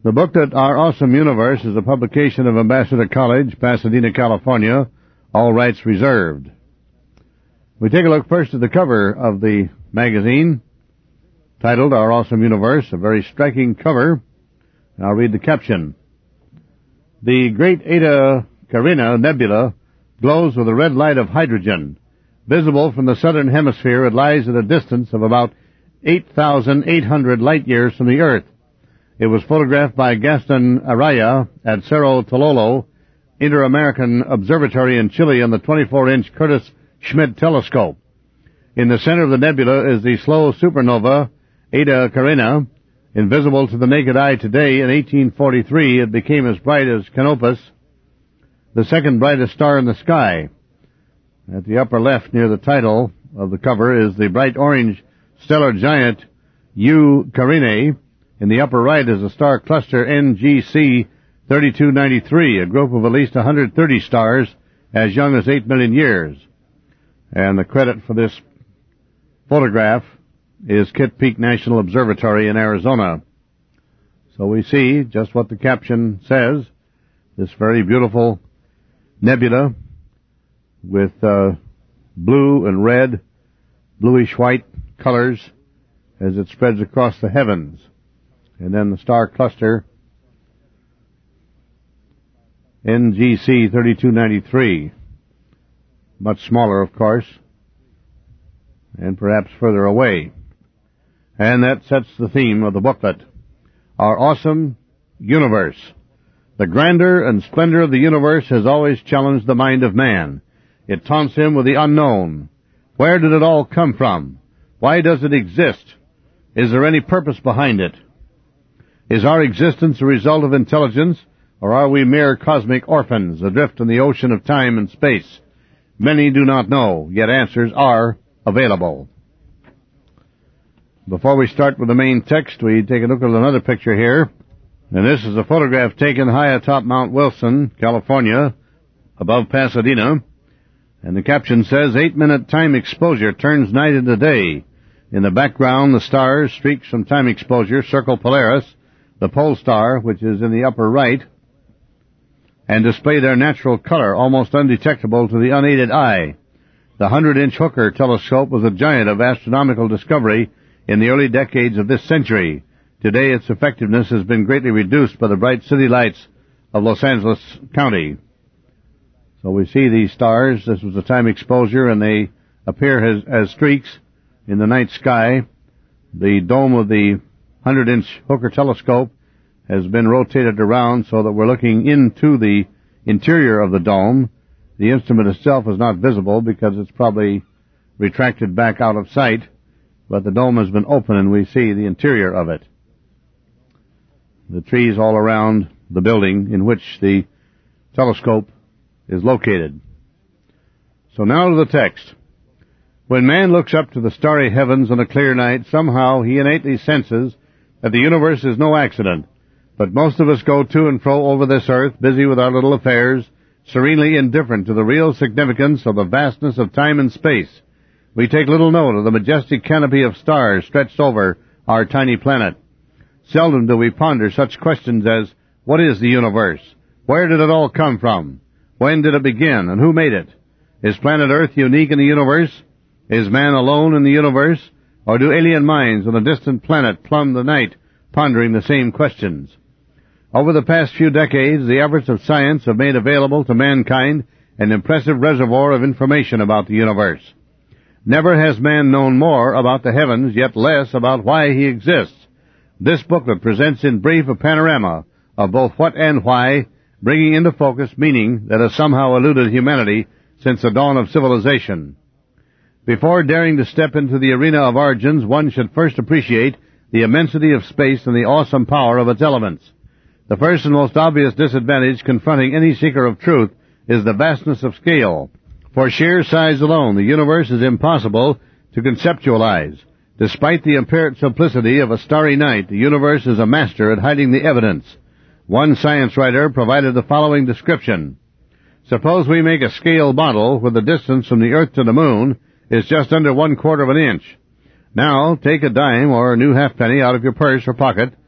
The booklet, Our Awesome Universe, is a publication of Ambassador College, Pasadena, California. All rights reserved. We take a look first at the cover of the magazine, titled Our Awesome Universe, a very striking cover. I'll read the caption. The great Eta Carinae Nebula glows with a red light of hydrogen. Visible from the southern hemisphere, it lies at a distance of about 8,800 light-years from the Earth. It was photographed by Gaston Araya at Cerro Tololo Inter-American Observatory in Chile on the 24-inch Curtis Schmidt telescope. In the center of the nebula is the slow supernova Eta Carinae. Invisible to the naked eye today, in 1843 it became as bright as Canopus, the second brightest star in the sky. At the upper left, near the title of the cover, is the bright orange stellar giant U Carinae. In the upper right is a star cluster NGC 3293, a group of at least 130 stars as young as 8 million years. And the credit for this photograph is Kitt Peak National Observatory in Arizona. So we see just what the caption says, this very beautiful nebula with blue and red, bluish-white colors as it spreads across the heavens. And then the star cluster, NGC 3293, much smaller, of course, and perhaps further away. And that sets the theme of the booklet, Our Awesome Universe. The grandeur and splendor of the universe has always challenged the mind of man. It taunts him with the unknown. Where did it all come from? Why does it exist? Is there any purpose behind it? Is our existence a result of intelligence, or are we mere cosmic orphans adrift in the ocean of time and space? Many do not know, yet answers are available. Before we start with the main text, we take a look at another picture here. And this is a photograph taken high atop Mount Wilson, California, above Pasadena. And the caption says, 8-minute time exposure turns night into day. In the background, the stars, streaks from time exposure, circle Polaris, the pole star, which is in the upper right, and display their natural color, almost undetectable to the unaided eye. The 100-inch Hooker telescope was a giant of astronomical discovery in the early decades of this century. Today its effectiveness has been greatly reduced by the bright city lights of Los Angeles County. So we see these stars. This was a time exposure, and they appear as streaks in the night sky. The dome of the 100-inch Hooker telescope has been rotated around so that we're looking into the interior of the dome. The instrument itself is not visible because it's probably retracted back out of sight, but the dome has been open and we see the interior of it. The trees all around the building in which the telescope is located. So now to the text. When man looks up to the starry heavens on a clear night, somehow he innately senses that the universe is no accident. But most of us go to and fro over this earth, busy with our little affairs, serenely indifferent to the real significance of the vastness of time and space. We take little note of the majestic canopy of stars stretched over our tiny planet. Seldom do we ponder such questions as, what is the universe? Where did it all come from? When did it begin, and who made it? Is planet Earth unique in the universe? Is man alone in the universe? Or do alien minds on a distant planet plumb the night pondering the same questions? Over the past few decades, the efforts of science have made available to mankind an impressive reservoir of information about the universe. Never has man known more about the heavens, yet less about why he exists. This booklet presents in brief a panorama of both what and why, bringing into focus meaning that has somehow eluded humanity since the dawn of civilization. Before daring to step into the arena of origins, one should first appreciate the immensity of space and the awesome power of its elements. The first and most obvious disadvantage confronting any seeker of truth is the vastness of scale. For sheer size alone, the universe is impossible to conceptualize. Despite the apparent simplicity of a starry night, the universe is a master at hiding the evidence. One science writer provided the following description. Suppose we make a scale model where the distance from the Earth to the Moon is just under 1/4 of an inch. Now, take a dime or a new halfpenny out of your purse or pocket,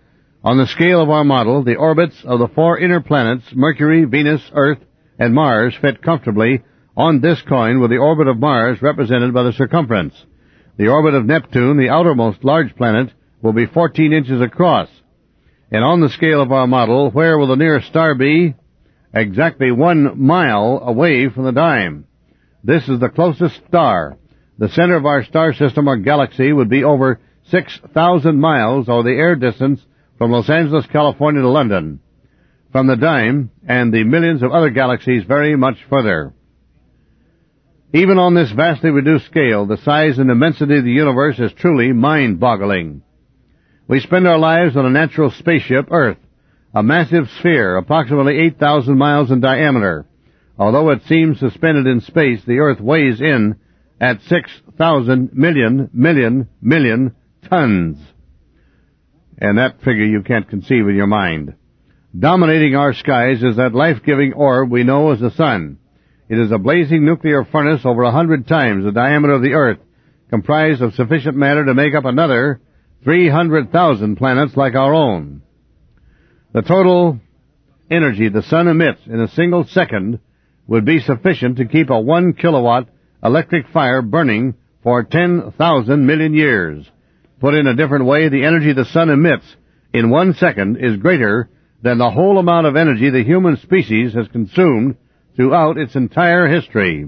On the scale of our model, the orbits of the four inner planets, Mercury, Venus, Earth, and Mars, fit comfortably on this coin, with the orbit of Mars represented by the circumference. The orbit of Neptune, the outermost large planet, will be 14 inches across. And on the scale of our model, where will the nearest star be? Exactly 1 mile away from the dime. This is the closest star. The center of our star system or galaxy would be over 6,000 miles, or the air distance from Los Angeles, California to London. From the dime and the millions of other galaxies very much further. Even on this vastly reduced scale, the size and immensity of the universe is truly mind-boggling. We spend our lives on a natural spaceship, Earth, a massive sphere approximately 8,000 miles in diameter. Although it seems suspended in space, the Earth weighs in at 6,000 million tons. And that figure you can't conceive in your mind. Dominating our skies is that life-giving orb we know as the Sun. It is a blazing nuclear furnace over 100 times the diameter of the Earth, comprised of sufficient matter to make up another 300,000 planets like our own. The total energy the Sun emits in a single second would be sufficient to keep a 1 kilowatt electric fire burning for 10,000 million years. Put in a different way, the energy the Sun emits in 1 second is greater than the whole amount of energy the human species has consumed throughout its entire history.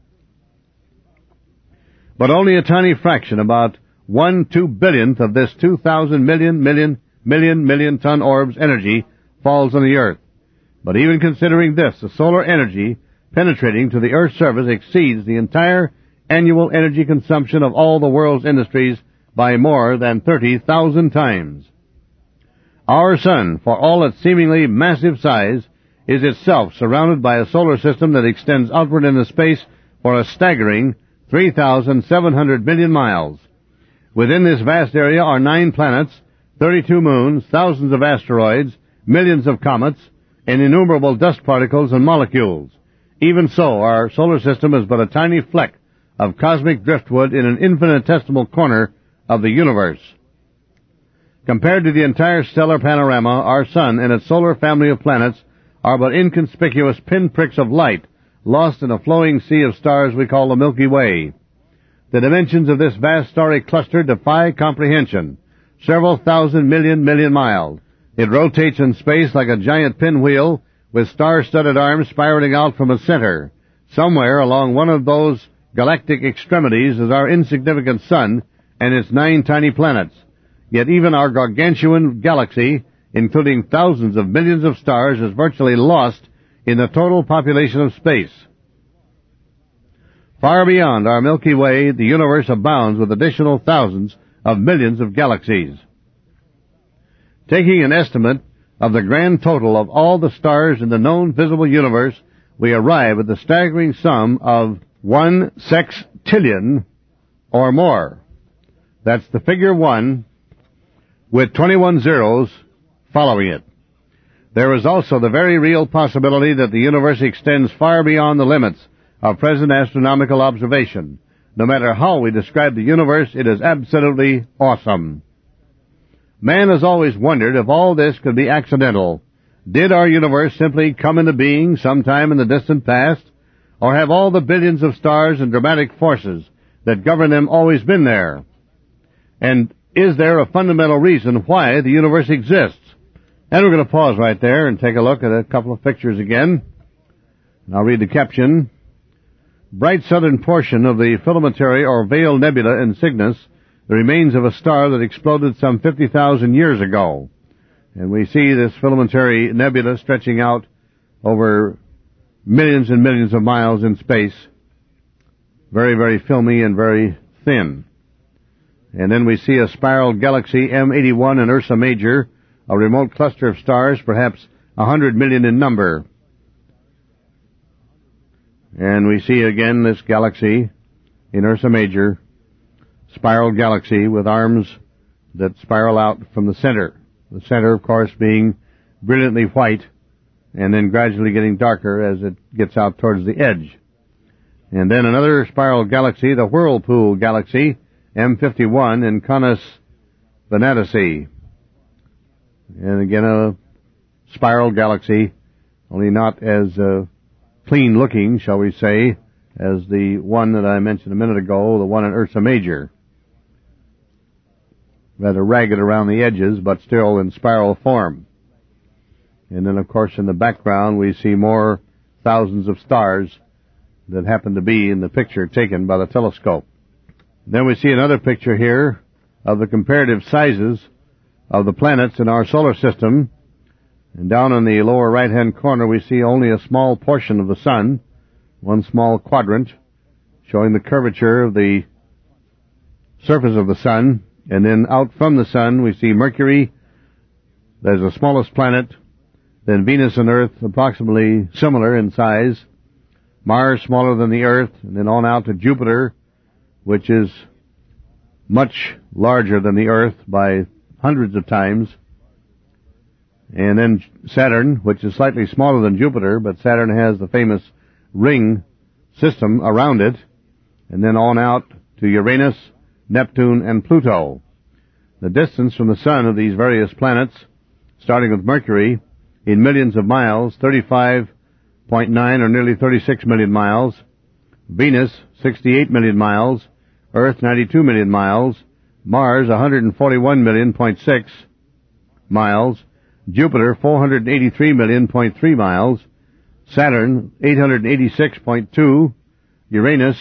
But only a tiny fraction, about 1/2 of this 2,000 million ton orb's energy falls on the Earth. But even considering this, the solar energy penetrating to the Earth's surface exceeds the entire annual energy consumption of all the world's industries by more than 30,000 times. Our Sun, for all its seemingly massive size, is itself surrounded by a solar system that extends outward into space for a staggering 3,700 million miles. Within this vast area are 9 planets, 32 moons, thousands of asteroids, millions of comets, and innumerable dust particles and molecules. Even so, our solar system is but a tiny fleck of cosmic driftwood in an infinitesimal corner of the universe. Compared to the entire stellar panorama, our Sun and its solar family of planets are but inconspicuous pinpricks of light lost in a flowing sea of stars we call the Milky Way. The dimensions of this vast starry cluster defy comprehension. Several thousand million miles. It rotates in space like a giant pinwheel with star-studded arms spiraling out from its center. Somewhere along one of those galactic extremities is our insignificant Sun and its 9 tiny planets. Yet even our gargantuan galaxy, including thousands of millions of stars, is virtually lost in the total population of space. Far beyond our Milky Way, the universe abounds with additional thousands of millions of galaxies. Taking an estimate of the grand total of all the stars in the known visible universe, we arrive at the staggering sum of 1 sextillion or more. That's the figure 1 with 21 zeros following it. There is also the very real possibility that the universe extends far beyond the limits of present astronomical observation. No matter how we describe the universe, it is absolutely awesome. Man has always wondered if all this could be accidental. Did our universe simply come into being sometime in the distant past? Or have all the billions of stars and dramatic forces that govern them always been there? And is there a fundamental reason why the universe exists? And we're going to pause right there and take a look at a couple of pictures again. And I'll read the caption. Bright southern portion of the filamentary or Veil Nebula in Cygnus, the remains of a star that exploded some 50,000 years ago. And we see this filamentary nebula stretching out over millions and millions of miles in space. Very, very filmy and very thin. And then we see a spiral galaxy M81 in Ursa Major, a remote cluster of stars, perhaps 100 million in number. And we see again this galaxy in Ursa Major, spiral galaxy with arms that spiral out from the center. The center, of course, being brilliantly white and then gradually getting darker as it gets out towards the edge. And then another spiral galaxy, the Whirlpool Galaxy, M51 in Canis Venatici. And again, a spiral galaxy, only not as clean looking, shall we say, as the one that I mentioned a minute ago, the one in Ursa Major. Rather ragged around the edges, but still in spiral form. And then, of course, in the background, we see more thousands of stars that happen to be in the picture taken by the telescope. Then we see another picture here of the comparative sizes of the planets in our solar system. And down in the lower right-hand corner, we see only a small portion of the sun, one small quadrant, showing the curvature of the surface of the sun. And then out from the sun, we see Mercury, there's the smallest planet, then Venus and Earth, approximately similar in size, Mars smaller than the Earth, and then on out to Jupiter, which is much larger than the Earth by hundreds of times, and then Saturn, which is slightly smaller than Jupiter, but Saturn has the famous ring system around it, and then on out to Uranus, Neptune, and Pluto. The distance from the sun of these various planets, starting with Mercury, in millions of miles, 35.9 or nearly 36 million miles, Venus, 68 million miles, Earth, 92 million miles, Mars, 141.6 miles, Jupiter, 483.3 miles, Saturn, 886.2, Uranus,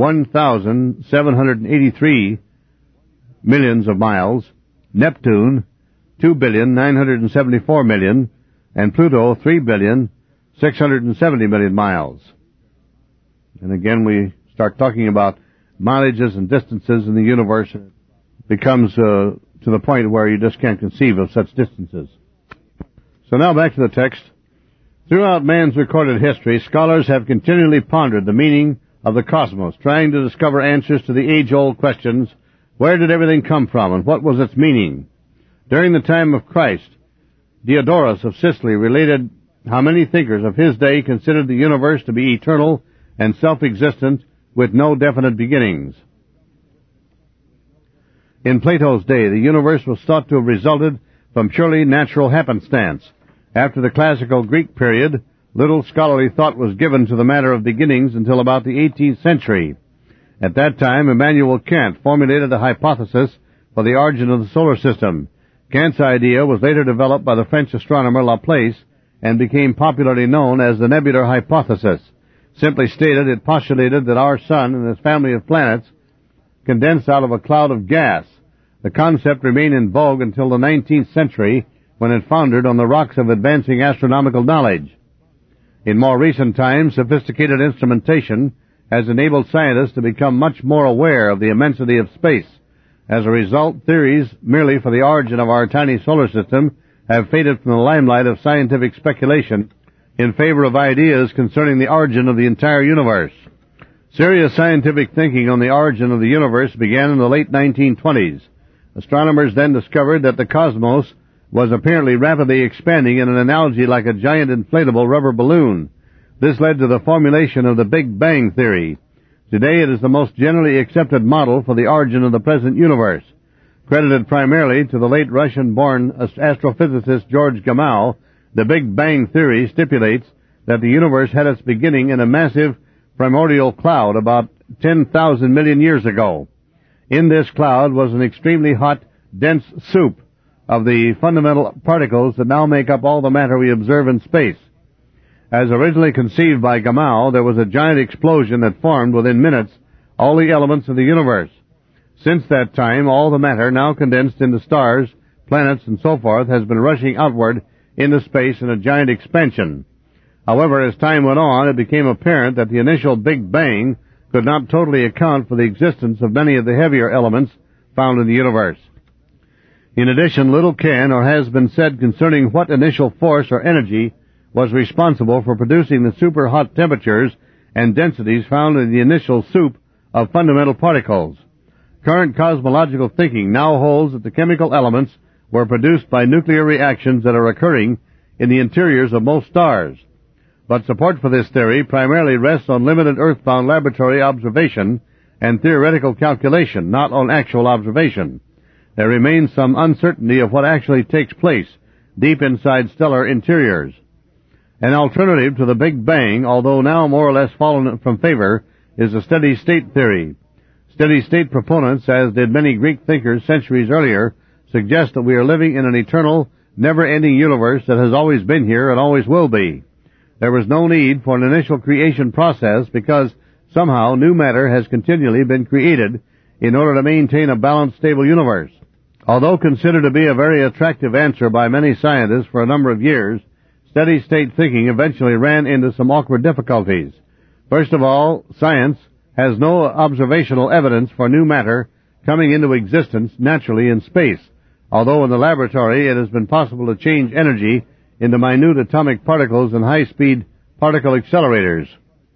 1,783 millions of miles, Neptune, 2,974,000,000, and Pluto, 3,670,000,000 miles. And again, we start talking about mileages and distances in the universe. It becomes to the point where you just can't conceive of such distances. So now back to the text. Throughout man's recorded history, scholars have continually pondered the meaning of the cosmos, trying to discover answers to the age-old questions, where did everything come from and what was its meaning? During the time of Christ, Diodorus of Sicily related how many thinkers of his day considered the universe to be eternal and self-existent with no definite beginnings. In Plato's day, the universe was thought to have resulted from purely natural happenstance. After the classical Greek period, little scholarly thought was given to the matter of beginnings until about the 18th century. At that time, Immanuel Kant formulated a hypothesis for the origin of the solar system. Kant's idea was later developed by the French astronomer Laplace and became popularly known as the nebular hypothesis. Simply stated, it postulated that our sun and its family of planets condensed out of a cloud of gas. The concept remained in vogue until the 19th century, when it foundered on the rocks of advancing astronomical knowledge. In more recent times, sophisticated instrumentation has enabled scientists to become much more aware of the immensity of space. As a result, theories merely for the origin of our tiny solar system have faded from the limelight of scientific speculation in favor of ideas concerning the origin of the entire universe. Serious scientific thinking on the origin of the universe began in the late 1920s. Astronomers then discovered that the cosmos was apparently rapidly expanding in an analogy like a giant inflatable rubber balloon. This led to the formulation of the Big Bang theory. Today it is the most generally accepted model for the origin of the present universe. Credited primarily to the late Russian-born astrophysicist George Gamow, the Big Bang theory stipulates that the universe had its beginning in a massive primordial cloud about 10,000 million years ago. In this cloud was an extremely hot, dense soup of the fundamental particles that now make up all the matter we observe in space. As originally conceived by Gamow, there was a giant explosion that formed within minutes all the elements of the universe. Since that time, all the matter, now condensed into stars, planets, and so forth, has been rushing outward into space in a giant expansion. However, as time went on, it became apparent that the initial Big Bang could not totally account for the existence of many of the heavier elements found in the universe. In addition, little can or has been said concerning what initial force or energy was responsible for producing the super hot temperatures and densities found in the initial soup of fundamental particles. Current cosmological thinking now holds that the chemical elements were produced by nuclear reactions that are occurring in the interiors of most stars. But support for this theory primarily rests on limited earthbound laboratory observation and theoretical calculation, not on actual observation. There remains some uncertainty of what actually takes place deep inside stellar interiors. An alternative to the Big Bang, although now more or less fallen from favor, is the steady-state theory. Steady-state proponents, as did many Greek thinkers centuries earlier, suggest that we are living in an eternal, never-ending universe that has always been here and always will be. There was no need for an initial creation process because somehow new matter has continually been created in order to maintain a balanced, stable universe. Although considered to be a very attractive answer by many scientists for a number of years, steady-state thinking eventually ran into some awkward difficulties. First of all, science has no observational evidence for new matter coming into existence naturally in space, although in the laboratory it has been possible to change energy into minute atomic particles and high-speed particle accelerators.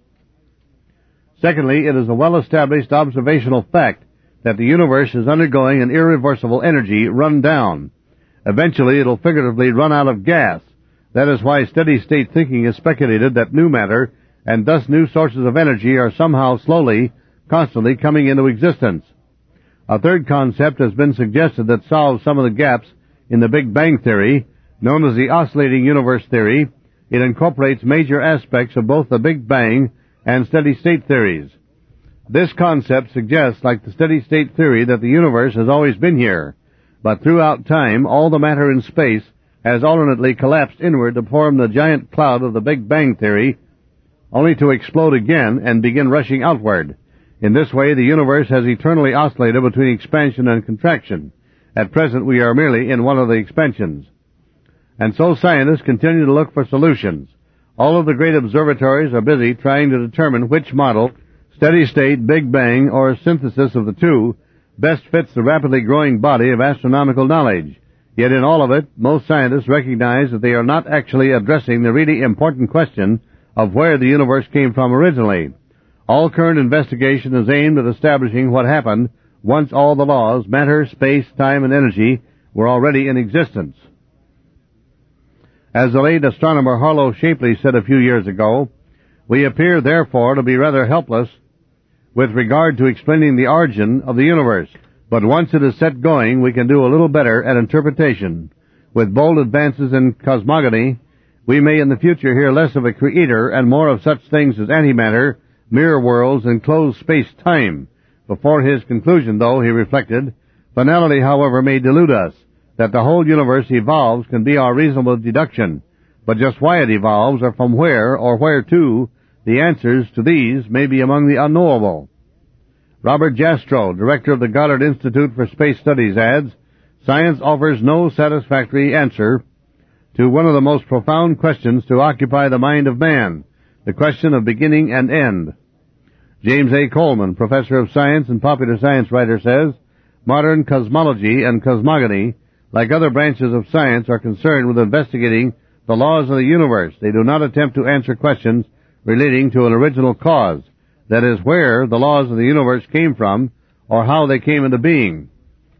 Secondly, it is a well-established observational fact that the universe is undergoing an irreversible energy run-down. Eventually, it will figuratively run out of gas. That is why steady-state thinking has speculated that new matter and thus new sources of energy are somehow slowly, constantly coming into existence. A third concept has been suggested that solves some of the gaps in the Big Bang theory, known as the oscillating universe theory. It incorporates major aspects of both the Big Bang and steady-state theories. This concept suggests, like the steady-state theory, that the universe has always been here, but throughout time all the matter in space has alternately collapsed inward to form the giant cloud of the Big Bang theory, only to explode again and begin rushing outward. In this way, the universe has eternally oscillated between expansion and contraction. At present, we are merely in one of the expansions. And so scientists continue to look for solutions. All of the great observatories are busy trying to determine which model, steady-state, Big Bang, or synthesis of the two, best fits the rapidly growing body of astronomical knowledge. Yet in all of it, most scientists recognize that they are not actually addressing the really important question of where the universe came from originally. All current investigation is aimed at establishing what happened once all the laws, matter, space, time, and energy, were already in existence. As the late astronomer Harlow Shapley said a few years ago, we appear, therefore, to be rather helpless with regard to explaining the origin of the universe. But once it is set going, we can do a little better at interpretation. With bold advances in cosmogony, we may in the future hear less of a creator and more of such things as antimatter, mirror worlds, and closed space-time. Before his conclusion, though, he reflected, finality, however, may delude us. That the whole universe evolves can be our reasonable deduction, but just why it evolves or from where or where to, the answers to these may be among the unknowable. Robert Jastrow, director of the Goddard Institute for Space Studies, adds, science offers no satisfactory answer to one of the most profound questions to occupy the mind of man, the question of beginning and end. James A. Coleman, professor of science and popular science writer, says, modern cosmology and cosmogony, like other branches of science, are concerned with investigating the laws of the universe. They do not attempt to answer questions relating to an original cause, that is, where the laws of the universe came from or how they came into being.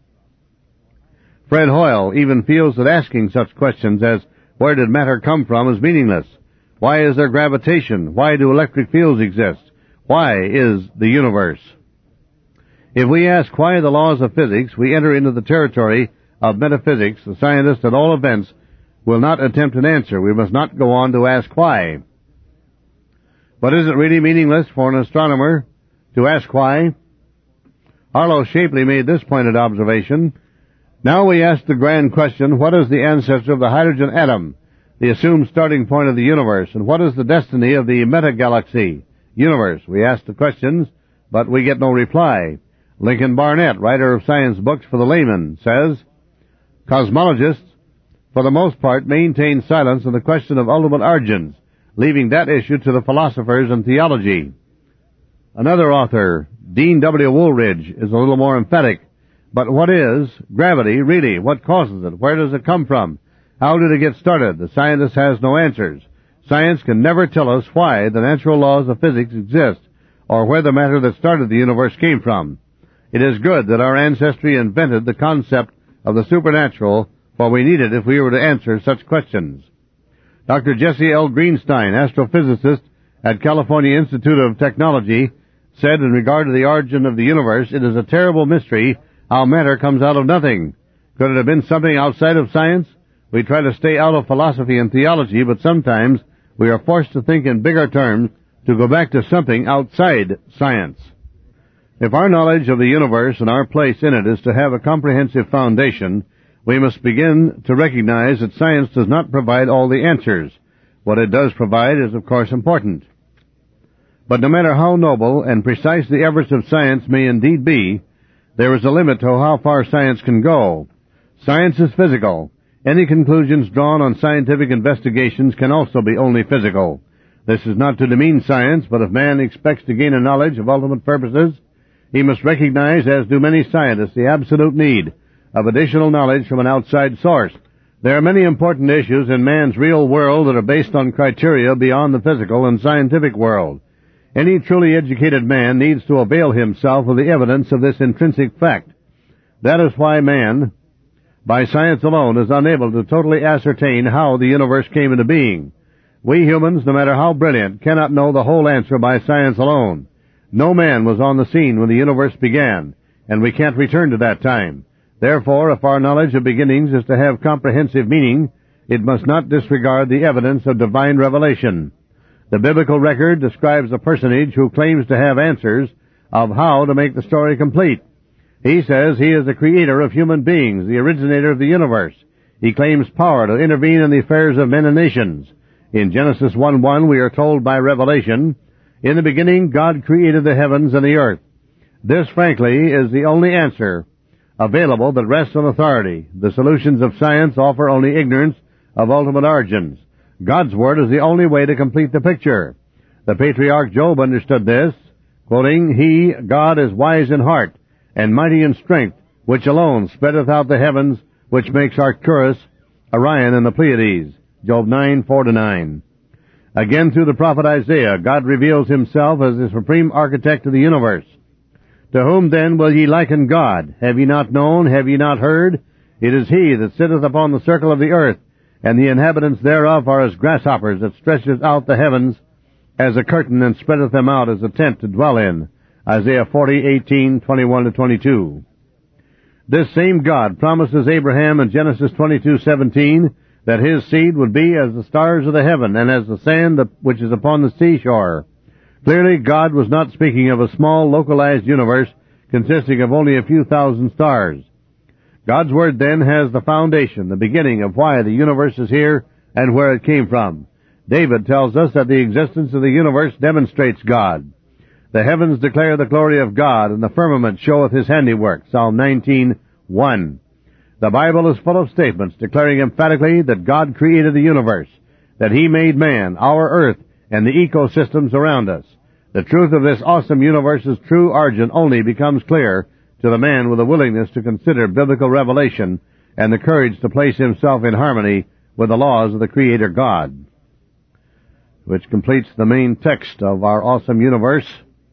Fred Hoyle even feels that asking such questions as, where did matter come from, is meaningless. Why is there gravitation? Why do electric fields exist? Why is the universe? If we ask why the laws of physics, we enter into the territory of metaphysics. The scientist, at all events, will not attempt an answer. We must not go on to ask why. But is it really meaningless for an astronomer to ask why? Harlow Shapley made this pointed observation. Now we ask the grand question, what is the ancestor of the hydrogen atom, the assumed starting point of the universe, and what is the destiny of the metagalaxy universe? We ask the questions, but we get no reply. Lincoln Barnett, writer of science books for the layman, says, cosmologists, for the most part, maintain silence on the question of ultimate origins, leaving that issue to the philosophers and theology. Another author, Dean W. Woolridge, is a little more emphatic. But what is gravity really? What causes it? Where does it come from? How did it get started? The scientist has no answers. Science can never tell us why the natural laws of physics exist, or where the matter that started the universe came from. It is good that our ancestry invented the concept of the supernatural, for we need it if we were to answer such questions. Dr. Jesse L. Greenstein, astrophysicist at California Institute of Technology, said in regard to the origin of the universe, it is a terrible mystery how matter comes out of nothing. Could it have been something outside of science? We try to stay out of philosophy and theology, but sometimes we are forced to think in bigger terms to go back to something outside science. If our knowledge of the universe and our place in it is to have a comprehensive foundation, we must begin to recognize that science does not provide all the answers. What it does provide is, of course, important. But no matter how noble and precise the efforts of science may indeed be, there is a limit to how far science can go. Science is physical. Any conclusions drawn on scientific investigations can also be only physical. This is not to demean science, but if man expects to gain a knowledge of ultimate purposes, he must recognize, as do many scientists, the absolute need of additional knowledge from an outside source. There are many important issues in man's real world that are based on criteria beyond the physical and scientific world. Any truly educated man needs to avail himself of the evidence of this intrinsic fact. That is why man, by science alone, is unable to totally ascertain how the universe came into being. We humans, no matter how brilliant, cannot know the whole answer by science alone. No man was on the scene when the universe began, and we can't return to that time. Therefore, if our knowledge of beginnings is to have comprehensive meaning, it must not disregard the evidence of divine revelation. The biblical record describes a personage who claims to have answers of how to make the story complete. He says he is the creator of human beings, the originator of the universe. He claims power to intervene in the affairs of men and nations. In Genesis 1:1, we are told by revelation, "In the beginning, God created the heavens and the earth." This, frankly, is the only answer available that rests on authority. The solutions of science offer only ignorance of ultimate origins. God's Word is the only way to complete the picture. The patriarch Job understood this, quoting, "He, God, is wise in heart, and mighty in strength, which alone spreadeth out the heavens, which makes Arcturus, Orion, and the Pleiades." Job 9:4-9. Again, through the prophet Isaiah, God reveals himself as the supreme architect of the universe. "To whom then will ye liken God? Have ye not known? Have ye not heard? It is he that sitteth upon the circle of the earth, and the inhabitants thereof are as grasshoppers, that stretcheth out the heavens as a curtain, and spreadeth them out as a tent to dwell in." Isaiah 40:18-21-22. This same God promises Abraham in Genesis 22:17 that his seed would be as the stars of the heaven, and as the sand which is upon the seashore. Clearly, God was not speaking of a small, localized universe consisting of only a few thousand stars. God's Word, then, has the foundation, the beginning of why the universe is here and where it came from. David tells us that the existence of the universe demonstrates God. "The heavens declare the glory of God, and the firmament showeth his handiwork." Psalm 19:1. The Bible is full of statements declaring emphatically that God created the universe, that he made man, our earth, and the ecosystems around us. The truth of this awesome universe's true origin only becomes clear to the man with a willingness to consider biblical revelation and the courage to place himself in harmony with the laws of the Creator God. Which completes the main text of our awesome universe.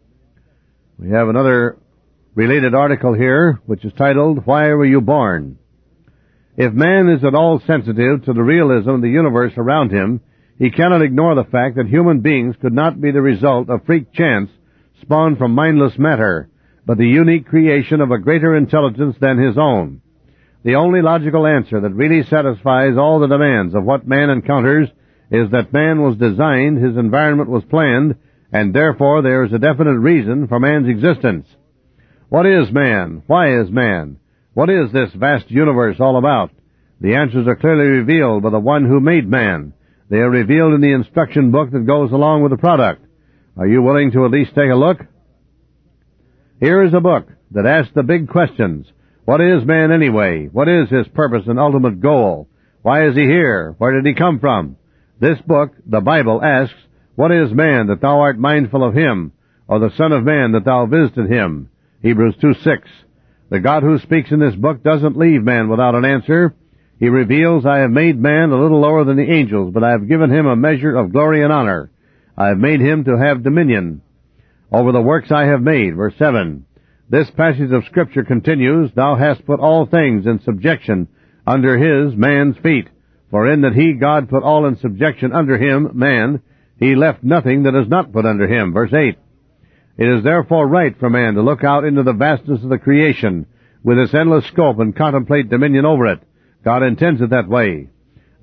We have another related article here, which is titled, "Why Were You Born?" If man is at all sensitive to the realism of the universe around him, he cannot ignore the fact that human beings could not be the result of freak chance spawned from mindless matter, but the unique creation of a greater intelligence than his own. The only logical answer that really satisfies all the demands of what man encounters is that man was designed, his environment was planned, and therefore there is a definite reason for man's existence. What is man? Why is man? What is this vast universe all about? The answers are clearly revealed by the one who made man. They are revealed in the instruction book that goes along with the product. Are you willing to at least take a look? Here is a book that asks the big questions. What is man anyway? What is his purpose and ultimate goal? Why is he here? Where did he come from? This book, the Bible, asks, "What is man that thou art mindful of him, or the Son of Man that thou visited him?" Hebrews 2:6. The God who speaks in this book doesn't leave man without an answer. He reveals, "I have made man a little lower than the angels, but I have given him a measure of glory and honor. I have made him to have dominion over the works I have made." Verse 7. This passage of Scripture continues, "Thou hast put all things in subjection under his, man's feet. For in that he, God, put all in subjection under him, man, he left nothing that is not put under him." Verse 8. It is therefore right for man to look out into the vastness of the creation with its endless scope and contemplate dominion over it. God intends it that way.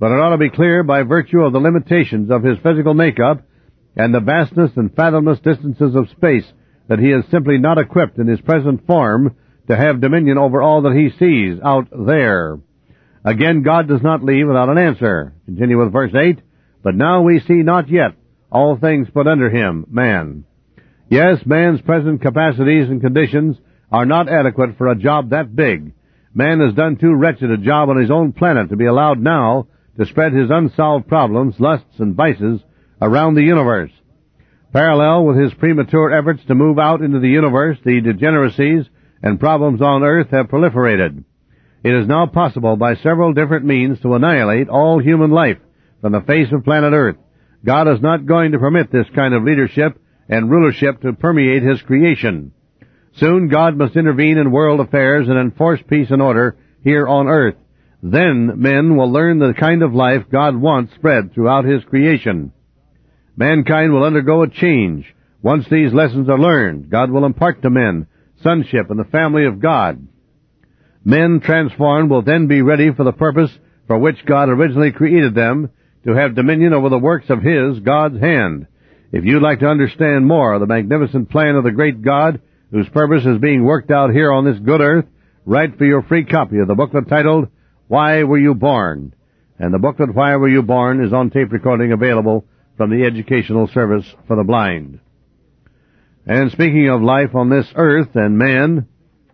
but it ought to be clear by virtue of the limitations of his physical makeup and the vastness and fathomless distances of space that he is simply not equipped in his present form to have dominion over all that he sees out there. Again, God does not leave without an answer. Continue with verse 8. But now we see not yet all things put under him, man. Yes, man's present capacities and conditions are not adequate for a job that big. Man has done too wretched a job on his own planet to be allowed now to spread his unsolved problems, lusts, and vices around the universe. Parallel with his premature efforts to move out into the universe, the degeneracies and problems on earth have proliferated. It is now possible by several different means to annihilate all human life from the face of planet Earth. God is not going to permit this kind of leadership and rulership to permeate his creation. Soon God must intervene in world affairs and enforce peace and order here on earth. Then men will learn the kind of life God wants spread throughout his creation. Mankind will undergo a change. Once these lessons are learned, God will impart to men sonship and the family of God. Men transformed will then be ready for the purpose for which God originally created them, to have dominion over the works of his, God's hand. If you'd like to understand more of the magnificent plan of the great God, whose purpose is being worked out here on this good earth, write for your free copy of the booklet titled, Why Were You Born? And the booklet, Why Were You Born, is on tape recording available from the Educational Service for the Blind. And speaking of life on this earth and man,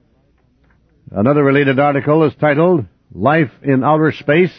another related article is titled, Life in Outer Space.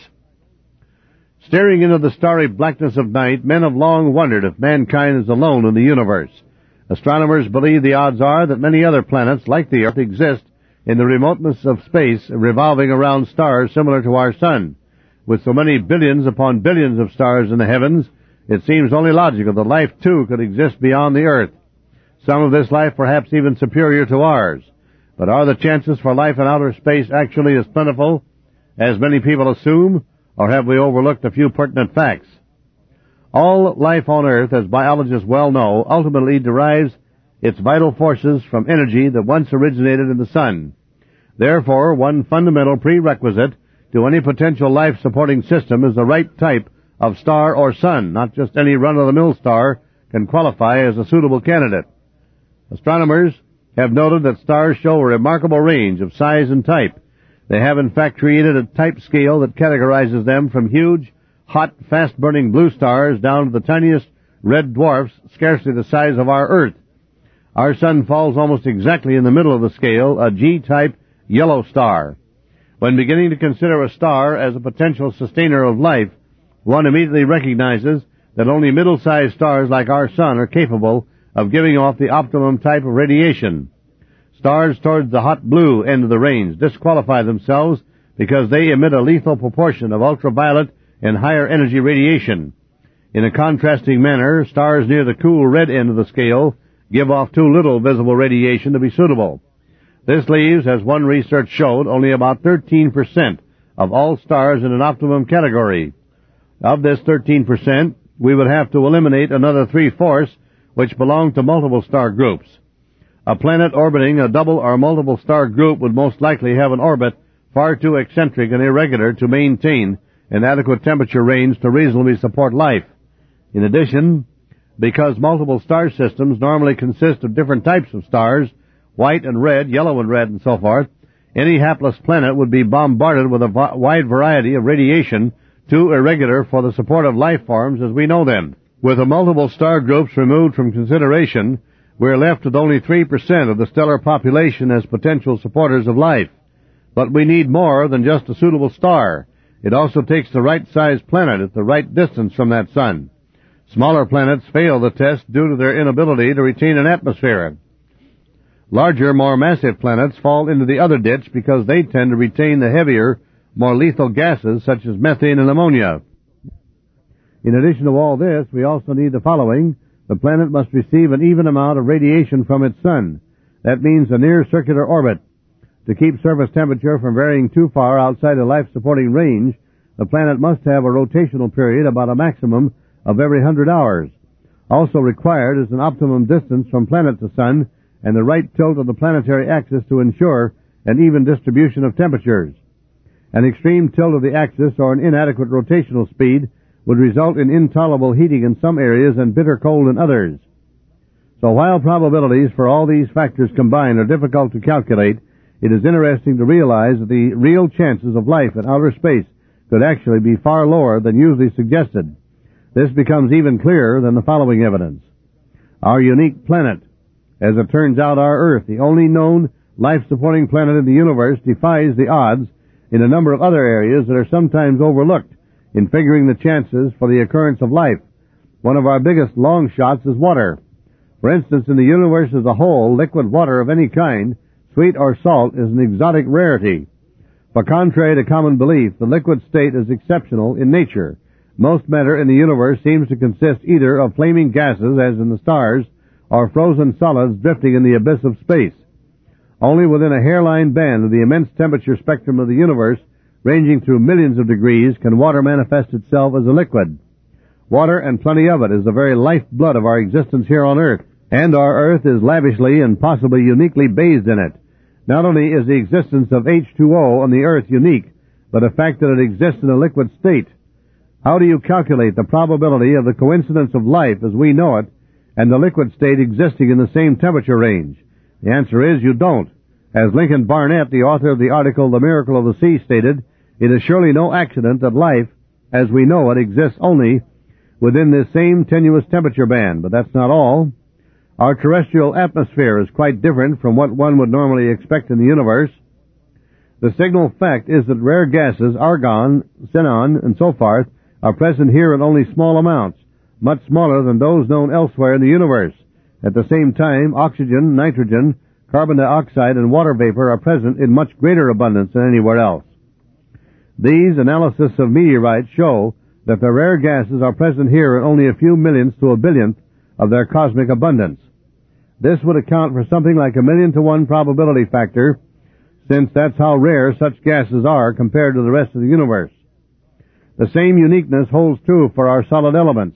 Staring into the starry blackness of night, men have long wondered if mankind is alone in the universe. Astronomers believe the odds are that many other planets, like the Earth, exist in the remoteness of space, revolving around stars similar to our Sun. With so many billions upon billions of stars in the heavens, it seems only logical that life, too, could exist beyond the Earth. Some of this life perhaps even superior to ours. But are the chances for life in outer space actually as plentiful as many people assume, or have we overlooked a few pertinent facts? All life on Earth, as biologists well know, ultimately derives its vital forces from energy that once originated in the Sun. Therefore, one fundamental prerequisite to any potential life-supporting system is the right type of star or sun. Not just any run-of-the-mill star can qualify as a suitable candidate. Astronomers have noted that stars show a remarkable range of size and type. They have in fact created a type scale that categorizes them from huge, hot, fast-burning blue stars down to the tiniest red dwarfs, scarcely the size of our Earth. Our Sun falls almost exactly in the middle of the scale, a G-type yellow star. When beginning to consider a star as a potential sustainer of life, one immediately recognizes that only middle-sized stars like our Sun are capable of giving off the optimum type of radiation. Stars towards the hot blue end of the range disqualify themselves because they emit a lethal proportion of ultraviolet and higher energy radiation. In a contrasting manner, stars near the cool red end of the scale give off too little visible radiation to be suitable. This leaves, as one research showed, only about 13% of all stars in an optimum category. Of this 13%, we would have to eliminate another 3/4, which belong to multiple star groups. A planet orbiting a double or multiple star group would most likely have an orbit far too eccentric and irregular to maintain an adequate temperature range to reasonably support life. In addition, because multiple star systems normally consist of different types of stars, white and red, yellow and red, and so forth, any hapless planet would be bombarded with a wide variety of radiation too irregular for the support of life forms as we know them. With the multiple star groups removed from consideration, we're left with only 3% of the stellar population as potential supporters of life. But we need more than just a suitable star. It also takes the right-sized planet at the right distance from that sun. Smaller planets fail the test due to their inability to retain an atmosphere. Larger, more massive planets fall into the other ditch because they tend to retain the heavier, more lethal gases such as methane and ammonia. In addition to all this, we also need the following. The planet must receive an even amount of radiation from its sun. That means a near circular orbit. To keep surface temperature from varying too far outside a life-supporting range, the planet must have a rotational period about a maximum of every 100 hours. Also required is an optimum distance from planet to sun and the right tilt of the planetary axis to ensure an even distribution of temperatures. An extreme tilt of the axis or an inadequate rotational speed would result in intolerable heating in some areas and bitter cold in others. So while probabilities for all these factors combined are difficult to calculate, it is interesting to realize that the real chances of life in outer space could actually be far lower than usually suggested. This becomes even clearer than the following evidence. Our unique planet. As it turns out, our Earth, the only known life-supporting planet in the universe, defies the odds in a number of other areas that are sometimes overlooked in figuring the chances for the occurrence of life. One of our biggest long shots is water. For instance, in the universe as a whole, liquid water of any kind, sweet or salt, is an exotic rarity. For contrary to common belief, the liquid state is exceptional in nature. Most matter in the universe seems to consist either of flaming gases, as in the stars, or frozen solids drifting in the abyss of space. Only within a hairline band of the immense temperature spectrum of the universe, ranging through millions of degrees, can water manifest itself as a liquid. Water, and plenty of it, is the very lifeblood of our existence here on Earth, and our Earth is lavishly and possibly uniquely bathed in it. Not only is the existence of H2O on the Earth unique, but the fact that it exists in a liquid state. How do you calculate the probability of the coincidence of life as we know it and the liquid state existing in the same temperature range? The answer is you don't. As Lincoln Barnett, the author of the article The Miracle of the Sea, stated, it is surely no accident that life, as we know it, exists only within this same tenuous temperature band. But that's not all. Our terrestrial atmosphere is quite different from what one would normally expect in the universe. The signal fact is that rare gases, argon, xenon, and so forth, are present here in only small amounts, much smaller than those known elsewhere in the universe. At the same time, oxygen, nitrogen, carbon dioxide, and water vapor are present in much greater abundance than anywhere else. These analyses of meteorites show that the rare gases are present here in only a few millionths to a billionth of their cosmic abundance. This would account for something like 1,000,000 to 1 probability factor, since that's how rare such gases are compared to the rest of the universe. The same uniqueness holds true for our solid elements.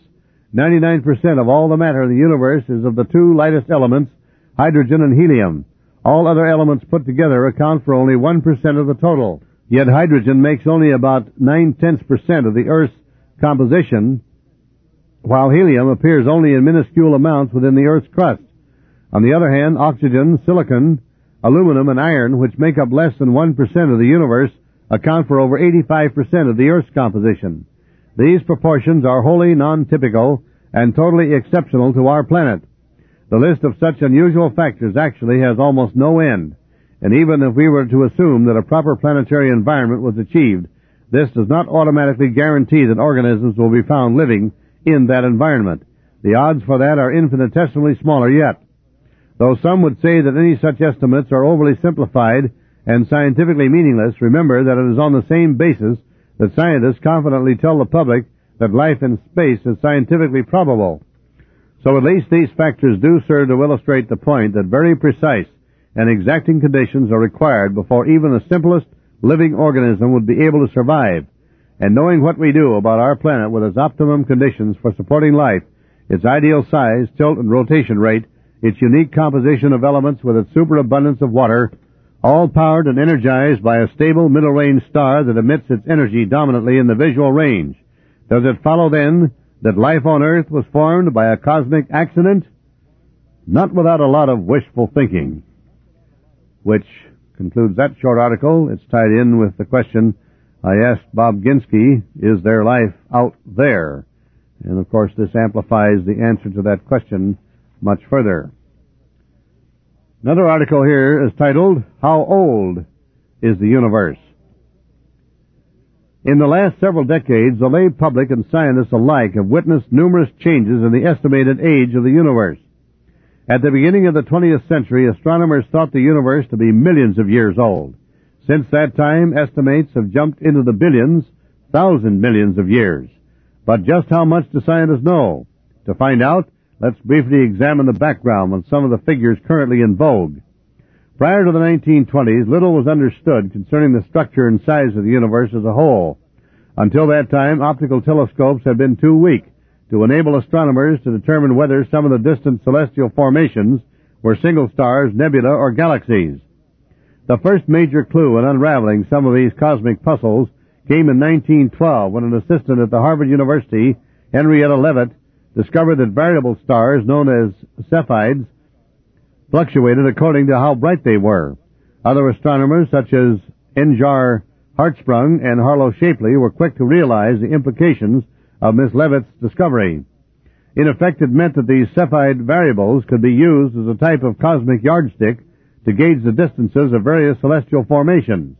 99% of all the matter in the universe is of the two lightest elements, hydrogen and helium. All other elements put together account for only 1% of the total. Yet hydrogen makes only about 0.9% of the Earth's composition, while helium appears only in minuscule amounts within the Earth's crust. On the other hand, oxygen, silicon, aluminum, and iron, which make up less than 1% of the universe, account for over 85% of the Earth's composition. These proportions are wholly non-typical and totally exceptional to our planet. The list of such unusual factors actually has almost no end, and even if we were to assume that a proper planetary environment was achieved, this does not automatically guarantee that organisms will be found living in that environment. The odds for that are infinitesimally smaller yet. Though some would say that any such estimates are overly simplified and scientifically meaningless, remember that it is on the same basis that scientists confidently tell the public that life in space is scientifically probable. So at least these factors do serve to illustrate the point that very precise and exacting conditions are required before even the simplest living organism would be able to survive. And knowing what we do about our planet with its optimum conditions for supporting life, its ideal size, tilt, and rotation rate, its unique composition of elements with its superabundance of water, all powered and energized by a stable middle-range star that emits its energy dominantly in the visual range. Does it follow, then, that life on Earth was formed by a cosmic accident? Not without a lot of wishful thinking. Which concludes that short article. It's tied in with the question I asked Bob Ginsky, is there life out there? And, of course, this amplifies the answer to that question much further. Another article here is titled, How Old is the Universe? In the last several decades, the lay public and scientists alike have witnessed numerous changes in the estimated age of the universe. At the beginning of the 20th century, astronomers thought the universe to be millions of years old. Since that time, estimates have jumped into the billions, 1,000 millions of years. But just how much do scientists know? To find out, let's briefly examine the background on some of the figures currently in vogue. Prior to the 1920s, little was understood concerning the structure and size of the universe as a whole. Until that time, optical telescopes had been too weak to enable astronomers to determine whether some of the distant celestial formations were single stars, nebula, or galaxies. The first major clue in unraveling some of these cosmic puzzles came in 1912 when an assistant at the Harvard University, Henrietta Leavitt, discovered that variable stars known as Cepheids fluctuated according to how bright they were. Other astronomers such as Njar Hartsprung and Harlow Shapley were quick to realize the implications of Miss Leavitt's discovery. In effect, it meant that these Cepheid variables could be used as a type of cosmic yardstick to gauge the distances of various celestial formations.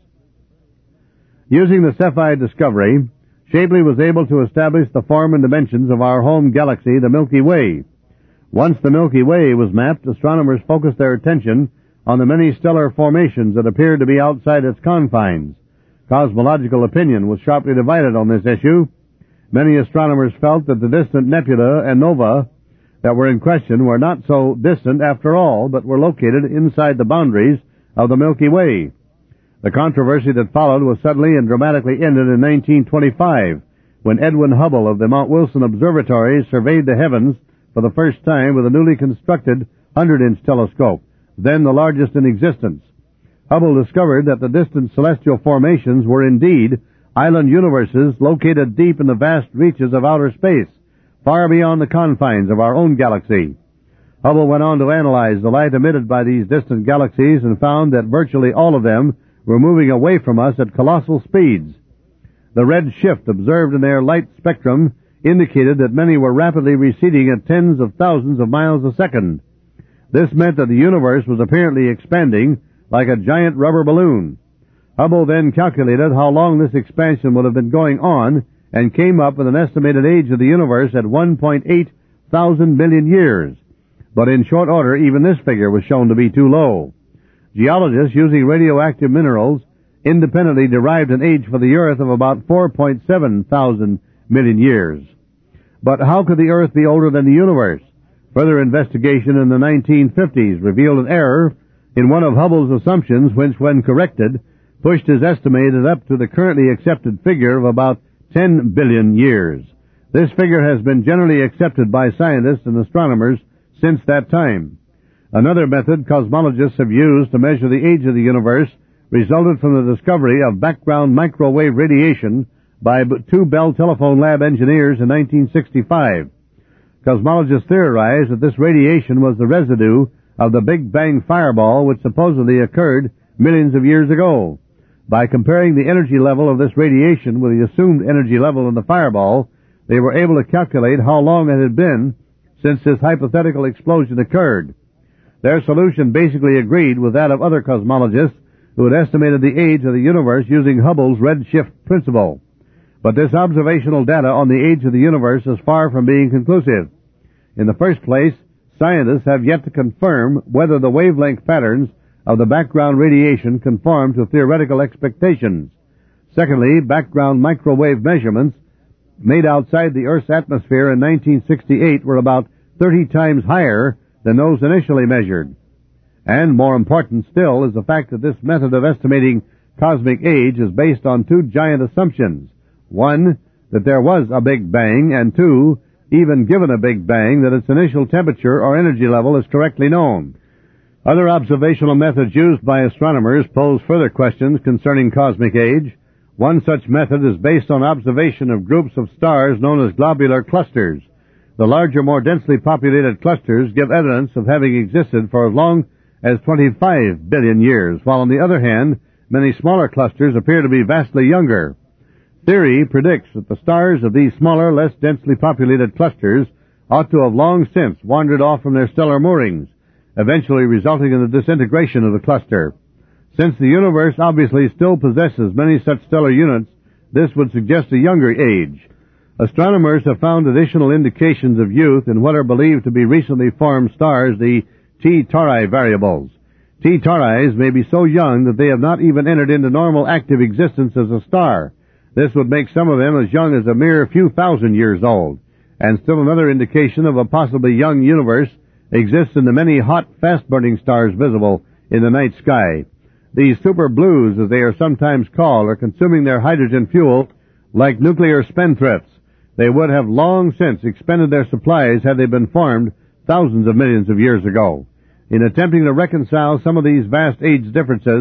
Using the Cepheid discovery, Shapley was able to establish the form and dimensions of our home galaxy, the Milky Way. Once the Milky Way was mapped, astronomers focused their attention on the many stellar formations that appeared to be outside its confines. Cosmological opinion was sharply divided on this issue. Many astronomers felt that the distant nebula and nova that were in question were not so distant after all, but were located inside the boundaries of the Milky Way. The controversy that followed was suddenly and dramatically ended in 1925, when Edwin Hubble of the Mount Wilson Observatory surveyed the heavens for the first time with a newly constructed 100-inch telescope, then the largest in existence. Hubble discovered that the distant celestial formations were indeed island universes located deep in the vast reaches of outer space, far beyond the confines of our own galaxy. Hubble went on to analyze the light emitted by these distant galaxies and found that virtually all of them were moving away from us at colossal speeds. The red shift observed in their light spectrum indicated that many were rapidly receding at tens of thousands of miles a second. This meant that the universe was apparently expanding like a giant rubber balloon. Hubble then calculated how long this expansion would have been going on and came up with an estimated age of the universe at 1.8 thousand million years. But in short order, even this figure was shown to be too low. Geologists using radioactive minerals independently derived an age for the Earth of about 4.7 thousand million years. But how could the Earth be older than the universe? Further investigation in the 1950s revealed an error in one of Hubble's assumptions, which, when corrected, pushed his estimated up to the currently accepted figure of about 10 billion years. This figure has been generally accepted by scientists and astronomers since that time. Another method cosmologists have used to measure the age of the universe resulted from the discovery of background microwave radiation by two Bell Telephone Lab engineers in 1965. Cosmologists theorized that this radiation was the residue of the Big Bang fireball which supposedly occurred millions of years ago. By comparing the energy level of this radiation with the assumed energy level in the fireball, they were able to calculate how long it had been since this hypothetical explosion occurred. Their solution basically agreed with that of other cosmologists who had estimated the age of the universe using Hubble's redshift principle. But this observational data on the age of the universe is far from being conclusive. In the first place, scientists have yet to confirm whether the wavelength patterns of the background radiation conform to theoretical expectations. Secondly, background microwave measurements made outside the Earth's atmosphere in 1968 were about 30 times higher than those initially measured. And more important still is the fact that this method of estimating cosmic age is based on two giant assumptions. One, that there was a Big Bang, and two, even given a Big Bang, that its initial temperature or energy level is correctly known. Other observational methods used by astronomers pose further questions concerning cosmic age. One such method is based on observation of groups of stars known as globular clusters. The larger, more densely populated clusters give evidence of having existed for as long as 25 billion years, while on the other hand, many smaller clusters appear to be vastly younger. Theory predicts that the stars of these smaller, less densely populated clusters ought to have long since wandered off from their stellar moorings, eventually resulting in the disintegration of the cluster. Since the universe obviously still possesses many such stellar units, this would suggest a younger age. Astronomers have found additional indications of youth in what are believed to be recently formed stars, the T Tauri variables. T Tauris may be so young that they have not even entered into normal active existence as a star. This would make some of them as young as a mere few thousand years old. And still another indication of a possibly young universe exists in the many hot, fast-burning stars visible in the night sky. These super blues, as they are sometimes called, are consuming their hydrogen fuel like nuclear spendthrifts. They would have long since expended their supplies had they been formed thousands of millions of years ago. In attempting to reconcile some of these vast age differences,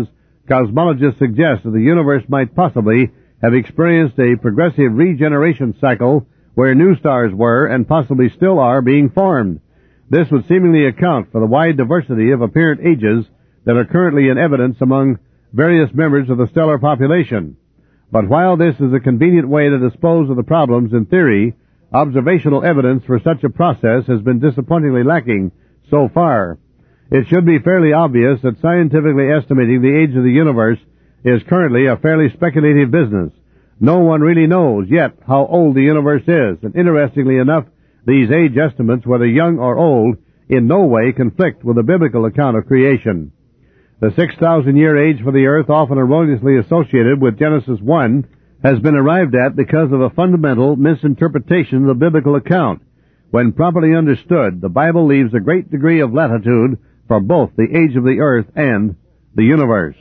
cosmologists suggest that the universe might possibly have experienced a progressive regeneration cycle where new stars were, and possibly still are, being formed. This would seemingly account for the wide diversity of apparent ages that are currently in evidence among various members of the stellar population. But while this is a convenient way to dispose of the problems in theory, observational evidence for such a process has been disappointingly lacking so far. It should be fairly obvious that scientifically estimating the age of the universe is currently a fairly speculative business. No one really knows yet how old the universe is, and interestingly enough, these age estimates, whether young or old, in no way conflict with the biblical account of creation. The 6,000-year age for the earth, often erroneously associated with Genesis 1, has been arrived at because of a fundamental misinterpretation of the biblical account. When properly understood, the Bible leaves a great degree of latitude for both the age of the earth and the universe.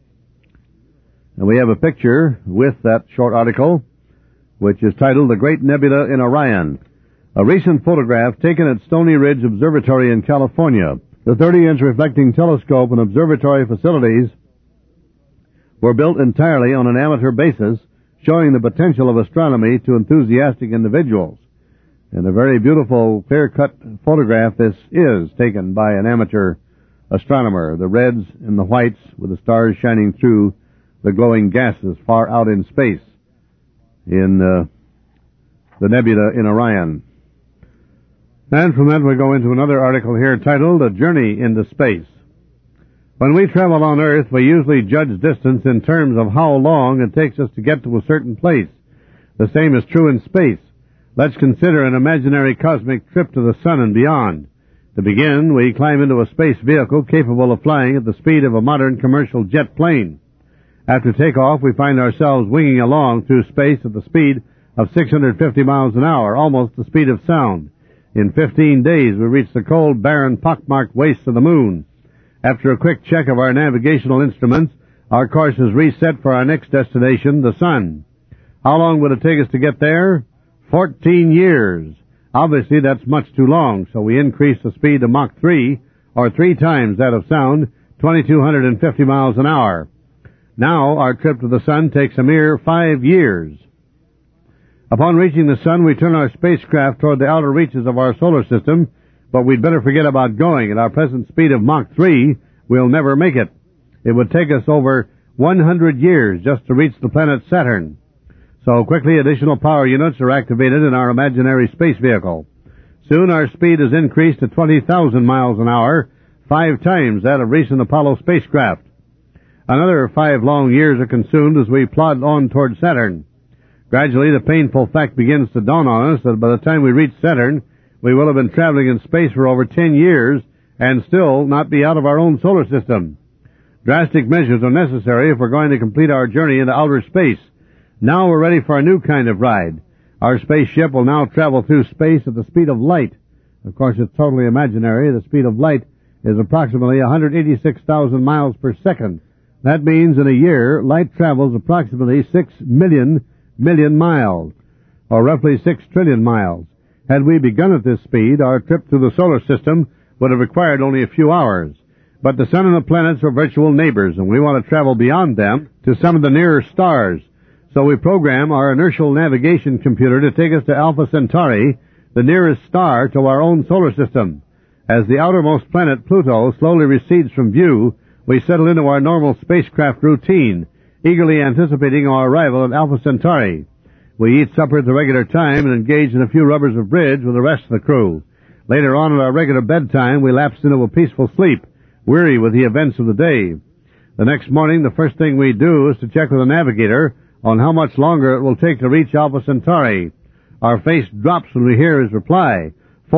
And we have a picture with that short article, which is titled The Great Nebula in Orion. A recent photograph taken at Stony Ridge Observatory in California. The 30-inch reflecting telescope and observatory facilities were built entirely on an amateur basis, showing the potential of astronomy to enthusiastic individuals. And a very beautiful, clear-cut photograph this is, taken by an amateur astronomer. The reds and the whites with the stars shining through the glowing gases far out in space in the nebula in Orion. And from that we go into another article here titled A Journey into Space. When we travel on Earth, we usually judge distance in terms of how long it takes us to get to a certain place. The same is true in space. Let's consider an imaginary cosmic trip to the sun and beyond. To begin, we climb into a space vehicle capable of flying at the speed of a modern commercial jet plane. After takeoff, we find ourselves winging along through space at the speed of 650 miles an hour, almost the speed of sound. In 15 days, we reach the cold, barren, pockmarked wastes of the moon. After a quick check of our navigational instruments, our course is reset for our next destination, the sun. How long would it take us to get there? 14 years. Obviously, that's much too long, so we increase the speed to Mach 3, or 3 times that of sound, 2,250 miles an hour. Now, our trip to the sun takes a mere 5 years. Upon reaching the sun, we turn our spacecraft toward the outer reaches of our solar system, but we'd better forget about going. At our present speed of Mach 3, we'll never make it. It would take us over 100 years just to reach the planet Saturn. So quickly, additional power units are activated in our imaginary space vehicle. Soon our speed is increased to 20,000 miles an hour, 5 times that of recent Apollo spacecraft. Another 5 long years are consumed as we plod on toward Saturn. Gradually, the painful fact begins to dawn on us that by the time we reach Saturn, we will have been traveling in space for over 10 years and still not be out of our own solar system. Drastic measures are necessary if we're going to complete our journey into outer space. Now we're ready for a new kind of ride. Our spaceship will now travel through space at the speed of light. Of course, it's totally imaginary. The speed of light is approximately 186,000 miles per second. That means in a year, light travels approximately 6 million miles, or roughly 6 trillion miles. Had we begun at this speed, our trip through the solar system would have required only a few hours. But the sun and the planets are virtual neighbors, and we want to travel beyond them to some of the nearer stars. So we program our inertial navigation computer to take us to Alpha Centauri, the nearest star to our own solar system. As the outermost planet, Pluto, slowly recedes from view, we settle into our normal spacecraft routine, eagerly anticipating our arrival at Alpha Centauri. We eat supper at the regular time and engage in a few rubbers of bridge with the rest of the crew. Later on at our regular bedtime, we lapse into a peaceful sleep, weary with the events of the day. The next morning, the first thing we do is to check with the navigator on how much longer it will take to reach Alpha Centauri. Our face drops when we hear his reply,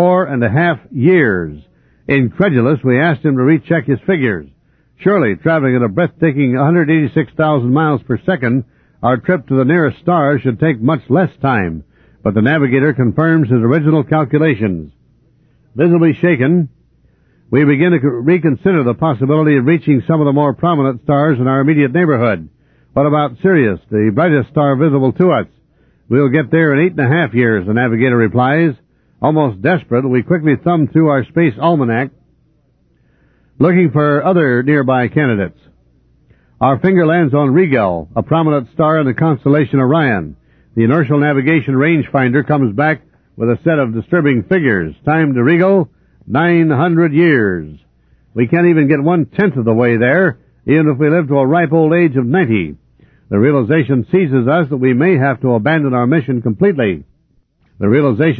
4.5 years. Incredulous, we asked him to recheck his figures. Surely, traveling at a breathtaking 186,000 miles per second, our trip to the nearest star should take much less time, but the navigator confirms his original calculations. Visibly shaken, we begin to reconsider the possibility of reaching some of the more prominent stars in our immediate neighborhood. What about Sirius, the brightest star visible to us? We'll get there in 8.5 years, the navigator replies. Almost desperate, we quickly thumb through our space almanac, looking for other nearby candidates. Our finger lands on Rigel, a prominent star in the constellation Orion. The inertial navigation rangefinder comes back with a set of disturbing figures. Time to Rigel, 900 years. We can't even get 1/10 of the way there, even if we live to a ripe old age of 90. The realization seizes us that we may have to abandon our mission completely. The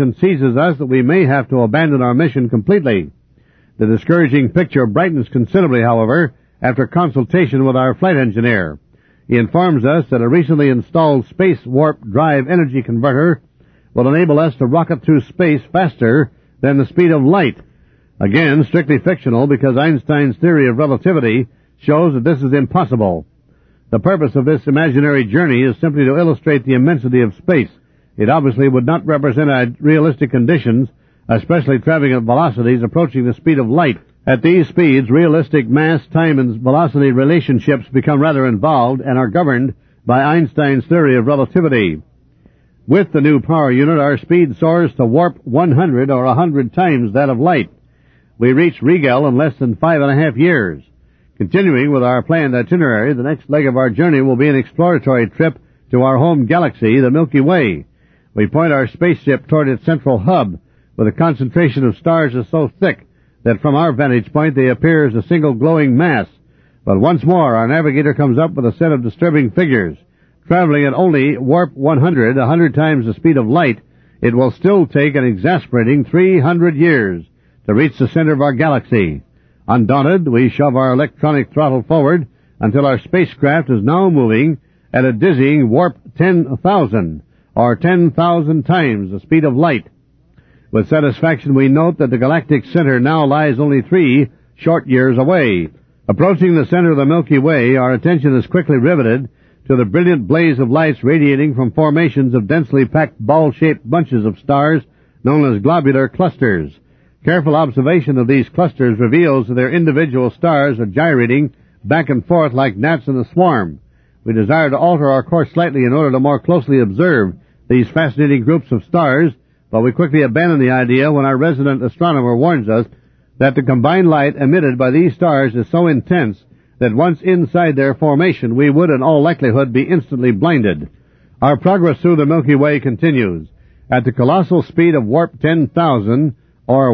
discouraging picture brightens considerably, however, after consultation with our flight engineer. He informs us that a recently installed space warp drive energy converter will enable us to rocket through space faster than the speed of light. Again, strictly fictional, because Einstein's theory of relativity shows that this is impossible. The purpose of this imaginary journey is simply to illustrate the immensity of space. It obviously would not represent realistic conditions, especially traveling at velocities approaching the speed of light. At these speeds, realistic mass, time, and velocity relationships become rather involved and are governed by Einstein's theory of relativity. With the new power unit, our speed soars to warp 100 or 100 times that of light. We reach Rigel in less than 5.5 years. Continuing with our planned itinerary, the next leg of our journey will be an exploratory trip to our home galaxy, the Milky Way. We point our spaceship toward its central hub, where the concentration of stars is so thick that from our vantage point they appear as a single glowing mass. But once more, our navigator comes up with a set of disturbing figures. Traveling at only warp 100, 100 times the speed of light, it will still take an exasperating 300 years to reach the center of our galaxy. Undaunted, we shove our electronic throttle forward until our spacecraft is now moving at a dizzying warp 10,000, or 10,000 times the speed of light. With satisfaction, we note that the galactic center now lies only 3 short years away. Approaching the center of the Milky Way, our attention is quickly riveted to the brilliant blaze of lights radiating from formations of densely packed ball-shaped bunches of stars known as globular clusters. Careful observation of these clusters reveals that their individual stars are gyrating back and forth like gnats in a swarm. We desire to alter our course slightly in order to more closely observe these fascinating groups of stars, but we quickly abandon the idea when our resident astronomer warns us that the combined light emitted by these stars is so intense that once inside their formation we would in all likelihood be instantly blinded. Our progress through the Milky Way continues. At the colossal speed of warp 10,000, or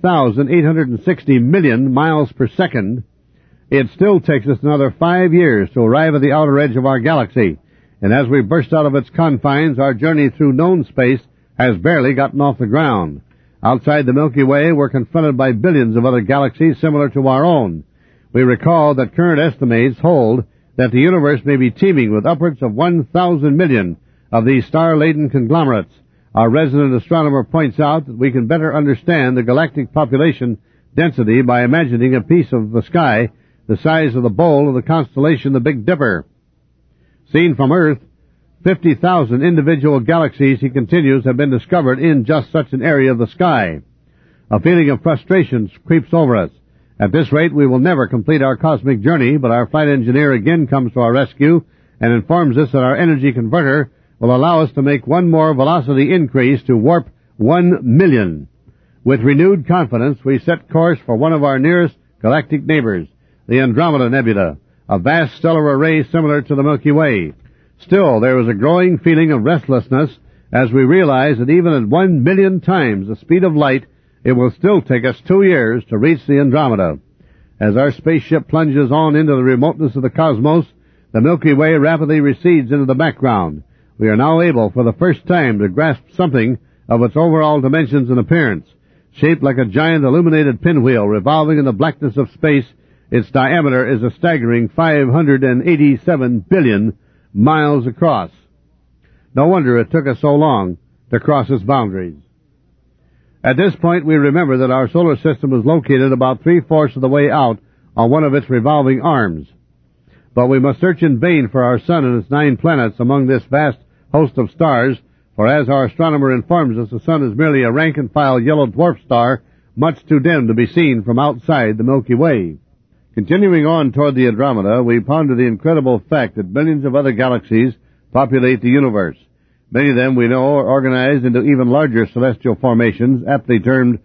1,860 million miles per second, it still takes us another 5 years to arrive at the outer edge of our galaxy, and as we burst out of its confines, our journey through known space has barely gotten off the ground. Outside the Milky Way, we're confronted by billions of other galaxies similar to our own. We recall that current estimates hold that the universe may be teeming with upwards of 1,000 million of these star-laden conglomerates. Our resident astronomer points out that we can better understand the galactic population density by imagining a piece of the sky the size of the bowl of the constellation the Big Dipper. Seen from Earth, 50,000 individual galaxies, he continues, have been discovered in just such an area of the sky. A feeling of frustration creeps over us. At this rate, we will never complete our cosmic journey, but our flight engineer again comes to our rescue and informs us that our energy converter will allow us to make one more velocity increase to warp 1 million. With renewed confidence, we set course for one of our nearest galactic neighbors, the Andromeda Nebula, a vast stellar array similar to the Milky Way. Still, there is a growing feeling of restlessness as we realize that even at 1 million times the speed of light, it will still take us 2 years to reach the Andromeda. As our spaceship plunges on into the remoteness of the cosmos, the Milky Way rapidly recedes into the background. We are now able, for the first time, to grasp something of its overall dimensions and appearance. Shaped like a giant illuminated pinwheel revolving in the blackness of space, its diameter is a staggering 587 billion miles across. No wonder it took us so long to cross its boundaries. At this point, we remember that our solar system is located about 3/4 of the way out on one of its revolving arms. But we must search in vain for our sun and its 9 planets among this vast host of stars, for as our astronomer informs us, the sun is merely a rank-and-file yellow dwarf star, much too dim to be seen from outside the Milky Way. Continuing on toward the Andromeda, we ponder the incredible fact that millions of other galaxies populate the universe. Many of them, we know, are organized into even larger celestial formations, aptly termed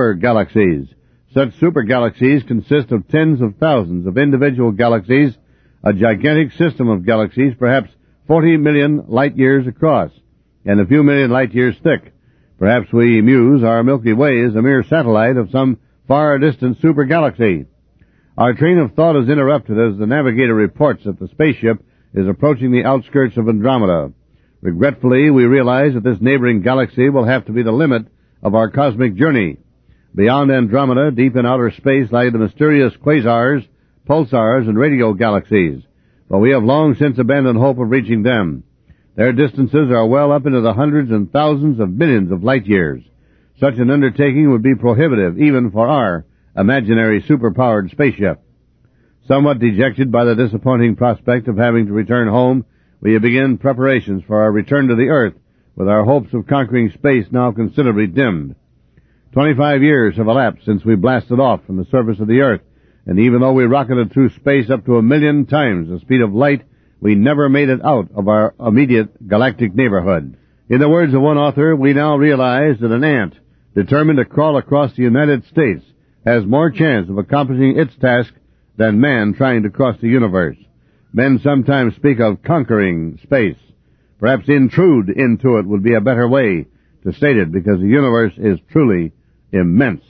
supergalaxies. Such supergalaxies consist of tens of thousands of individual galaxies a gigantic system of galaxies, perhaps 40 million light-years across, and a few million light-years thick. Perhaps we muse our Milky Way is a mere satellite of some far-distant supergalaxy. Our train of thought is interrupted as the navigator reports that the spaceship is approaching the outskirts of Andromeda. Regretfully, we realize that this neighboring galaxy will have to be the limit of our cosmic journey. Beyond Andromeda, deep in outer space, lie the mysterious quasars, pulsars, and radio galaxies, but we have long since abandoned hope of reaching them. Their distances are well up into the hundreds and thousands of millions of light-years. Such an undertaking would be prohibitive even for our imaginary superpowered spaceship. Somewhat dejected by the disappointing prospect of having to return home, we begin preparations for our return to the Earth, with our hopes of conquering space now considerably dimmed. 25 years have elapsed since we blasted off from the surface of the Earth, and even though we rocketed through space up to 1,000,000 times the speed of light, we never made it out of our immediate galactic neighborhood. In the words of one author, we now realize that an ant, determined to crawl across the United States, has more chance of accomplishing its task than man trying to cross the universe. Men sometimes speak of conquering space. Perhaps intrude into it would be a better way to state it, because the universe is truly immense.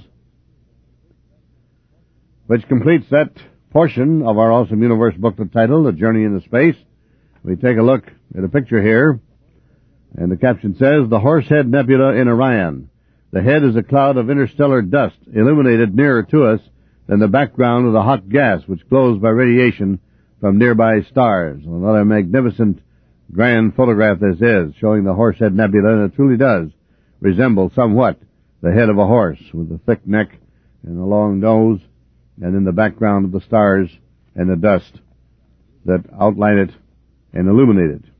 Which completes that portion of our Awesome Universe booklet titled A Journey into Space. We take a look at a picture here, and the caption says, The Horsehead Nebula in Orion. The head is a cloud of interstellar dust, illuminated nearer to us than the background of the hot gas which glows by radiation from nearby stars. Another magnificent, grand photograph this is, showing the Horsehead Nebula, and it truly does resemble somewhat the head of a horse, with a thick neck and a long nose, and in the background of the stars and the dust that outline it and illuminate it.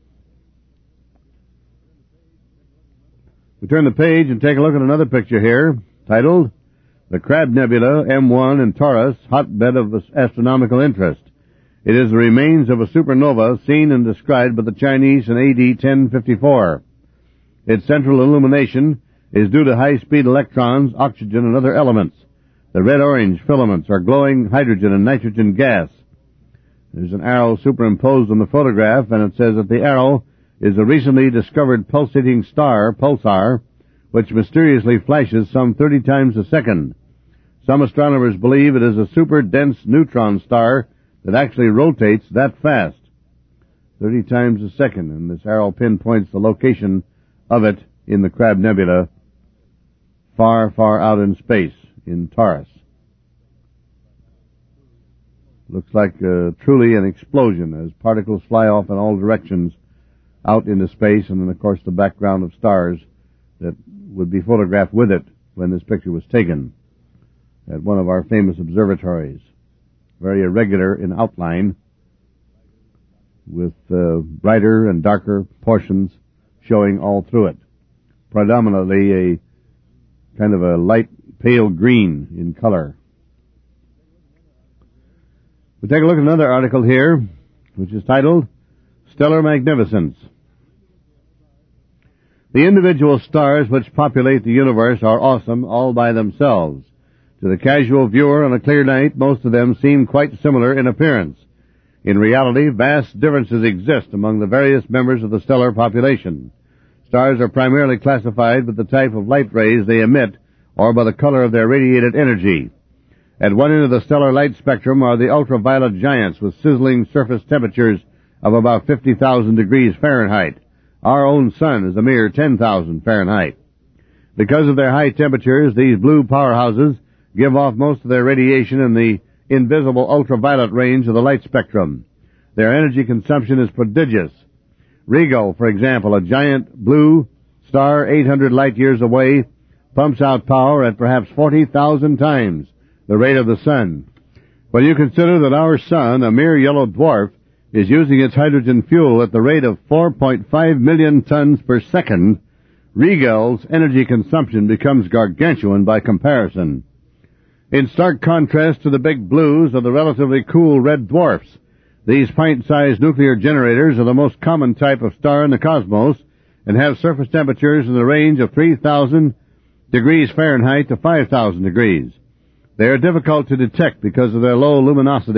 We turn the page and take a look at another picture here, titled The Crab Nebula, M1 in Taurus, Hotbed of Astronomical Interest. It is the remains of a supernova seen and described by the Chinese in AD 1054. Its central illumination is due to high-speed electrons, oxygen, and other elements. The red-orange filaments are glowing hydrogen and nitrogen gas. There's an arrow superimposed on the photograph, and it says that the arrow is a recently discovered pulsating star, pulsar, which mysteriously flashes some 30 times a second. Some astronomers believe it is a super-dense neutron star that actually rotates that fast, 30 times a second, and this arrow pinpoints the location of it in the Crab Nebula, far, far out in space, in Taurus. Looks like truly an explosion as particles fly off in all directions out into space, and then, of course, the background of stars that would be photographed with it when this picture was taken at one of our famous observatories. Very irregular in outline, with brighter and darker portions showing all through it. Predominantly a kind of a light pale green in color. We take a look at another article here, which is titled Stellar Magnificence. The individual stars which populate the universe are awesome all by themselves. To the casual viewer on a clear night, most of them seem quite similar in appearance. In reality, vast differences exist among the various members of the stellar population. Stars are primarily classified by the type of light rays they emit or by the color of their radiated energy. At one end of the stellar light spectrum are the ultraviolet giants with sizzling surface temperatures of about 50,000 degrees Fahrenheit. Our own sun is a mere 10,000 Fahrenheit. Because of their high temperatures, these blue powerhouses give off most of their radiation in the invisible ultraviolet range of the light spectrum. Their energy consumption is prodigious. Rigel, for example, a giant blue star 800 light-years away, pumps out power at perhaps 40,000 times the rate of the sun. When you consider that our sun, a mere yellow dwarf, is using its hydrogen fuel at the rate of 4.5 million tons per second, Rigel's energy consumption becomes gargantuan by comparison. In stark contrast to the big blues of the relatively cool red dwarfs, these pint-sized nuclear generators are the most common type of star in the cosmos and have surface temperatures in the range of 3,000 degrees Fahrenheit to 5,000 degrees. They are difficult to detect because of their low luminosity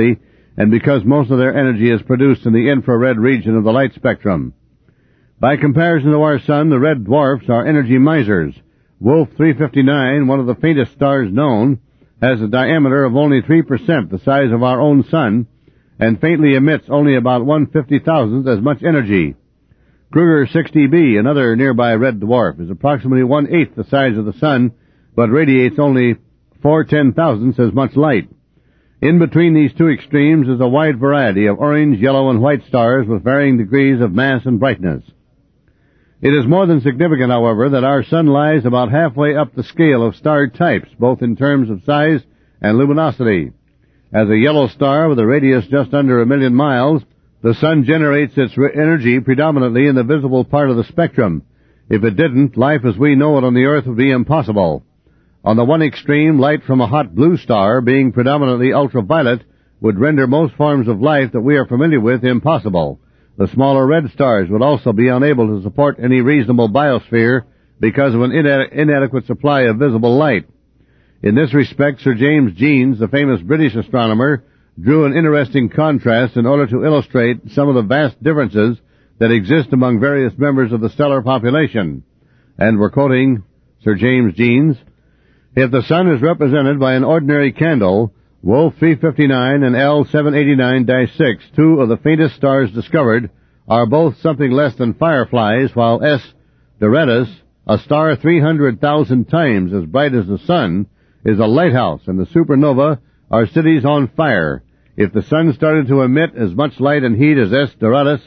and because most of their energy is produced in the infrared region of the light spectrum. By comparison to our Sun, the red dwarfs are energy misers. Wolf 359, one of the faintest stars known, has a diameter of only 3% the size of our own Sun, and faintly emits only about 1/50,000th as much energy. Kruger 60b, another nearby red dwarf, is approximately 1/8 the size of the Sun, but radiates only 4/10,000ths as much light. In between these two extremes is a wide variety of orange, yellow, and white stars with varying degrees of mass and brightness. It is more than significant, however, that our Sun lies about halfway up the scale of star types, both in terms of size and luminosity. As a yellow star with a radius just under 1,000,000 miles, the Sun generates its energy predominantly in the visible part of the spectrum. If it didn't, life as we know it on the Earth would be impossible. On the one extreme, light from a hot blue star, being predominantly ultraviolet, would render most forms of life that we are familiar with impossible. The smaller red stars would also be unable to support any reasonable biosphere because of an inadequate supply of visible light. In this respect, Sir James Jeans, the famous British astronomer, drew an interesting contrast in order to illustrate some of the vast differences that exist among various members of the stellar population. And we're quoting Sir James Jeans, "If the Sun is represented by an ordinary candle, Wolf 359 and L 789-6, two of the faintest stars discovered, are both something less than fireflies, while S Doradus, a star 300,000 times as bright as the Sun, is a lighthouse, and the supernova are cities on fire. If the Sun started to emit as much light and heat as S Doradus,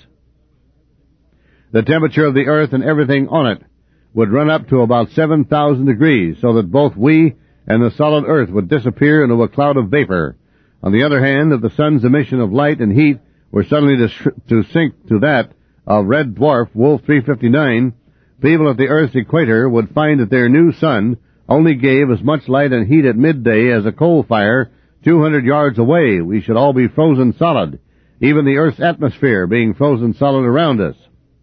the temperature of the Earth and everything on it would run up to about 7,000 degrees, so that both we and the solid Earth would disappear into a cloud of vapor. On the other hand, if the Sun's emission of light and heat were suddenly to sink to that of red dwarf Wolf 359, people at the Earth's equator would find that their new Sun only gave as much light and heat at midday as a coal fire 200 yards away. We should all be frozen solid, even the Earth's atmosphere being frozen solid around us."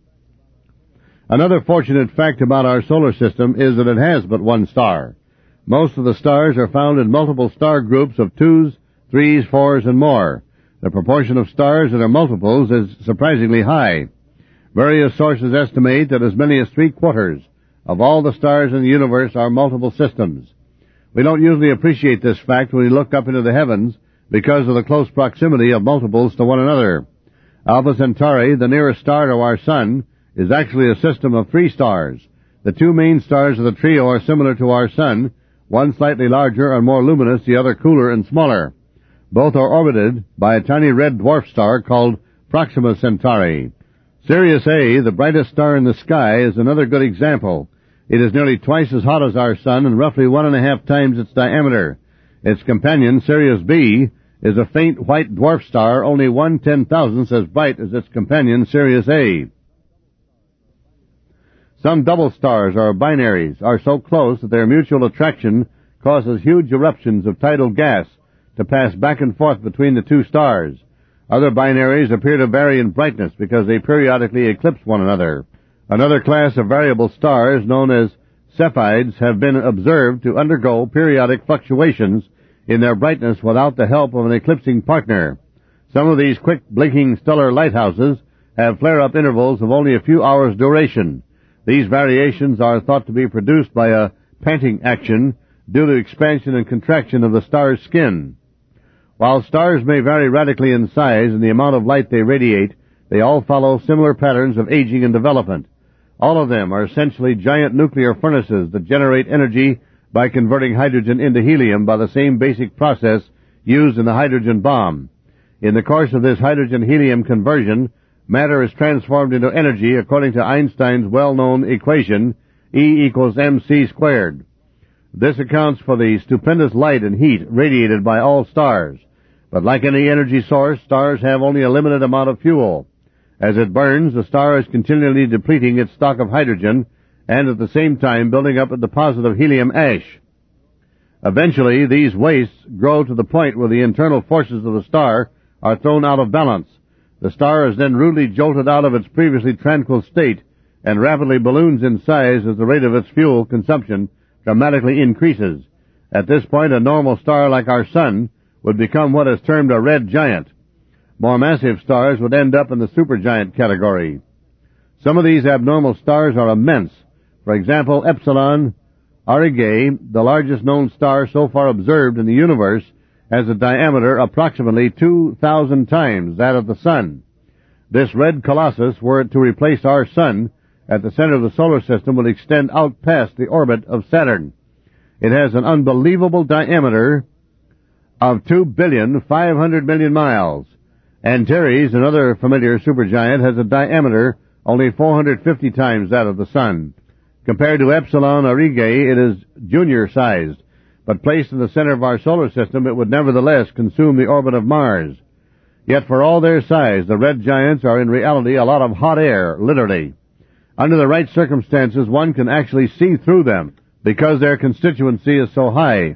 Another fortunate fact about our solar system is that it has but one star. Most of the stars are found in multiple star groups of 2s, 3s, 4s, and more. The proportion of stars that are multiples is surprisingly high. Various sources estimate that as many as 3/4 of all the stars in the universe are multiple systems. We don't usually appreciate this fact when we look up into the heavens because of the close proximity of multiples to one another. Alpha Centauri, the nearest star to our Sun, is actually a system of 3 stars. The 2 main stars of the trio are similar to our Sun, one slightly larger and more luminous, the other cooler and smaller. Both are orbited by a tiny red dwarf star called Proxima Centauri. Sirius A, the brightest star in the sky, is another good example. It is nearly twice as hot as our Sun and roughly 1.5 times its diameter. Its companion, Sirius B, is a faint white dwarf star only 1/10,000th as bright as its companion, Sirius A. Some double stars, or binaries, are so close that their mutual attraction causes huge eruptions of tidal gas to pass back and forth between the 2 stars. Other binaries appear to vary in brightness because they periodically eclipse one another. Another class of variable stars, known as Cepheids, have been observed to undergo periodic fluctuations in their brightness without the help of an eclipsing partner. Some of these quick blinking stellar lighthouses have flare-up intervals of only a few hours' duration. These variations are thought to be produced by a panting action due to expansion and contraction of the star's skin. While stars may vary radically in size and the amount of light they radiate, they all follow similar patterns of aging and development. All of them are essentially giant nuclear furnaces that generate energy by converting hydrogen into helium by the same basic process used in the hydrogen bomb. In the course of this hydrogen-helium conversion, matter is transformed into energy according to Einstein's well-known equation, E equals mc squared. This accounts for the stupendous light and heat radiated by all stars. But like any energy source, stars have only a limited amount of fuel. As it burns, the star is continually depleting its stock of hydrogen and at the same time building up a deposit of helium ash. Eventually, these wastes grow to the point where the internal forces of the star are thrown out of balance. The star is then rudely jolted out of its previously tranquil state and rapidly balloons in size as the rate of its fuel consumption dramatically increases. At this point, a normal star like our Sun would become what is termed a red giant. More massive stars would end up in the supergiant category. Some of these abnormal stars are immense. For example, Epsilon Aurigae, the largest known star so far observed in the universe, has a diameter approximately 2,000 times that of the Sun. This red colossus, were it to replace our Sun at the center of the solar system, would extend out past the orbit of Saturn. It has an unbelievable diameter of 2,500,000,000 miles. Antares, another familiar supergiant, has a diameter only 450 times that of the Sun. Compared to Epsilon Aurigae, it is junior-sized, but placed in the center of our solar system, it would nevertheless consume the orbit of Mars. Yet for all their size, the red giants are in reality a lot of hot air, literally. Under the right circumstances, one can actually see through them, because their constituency is so high.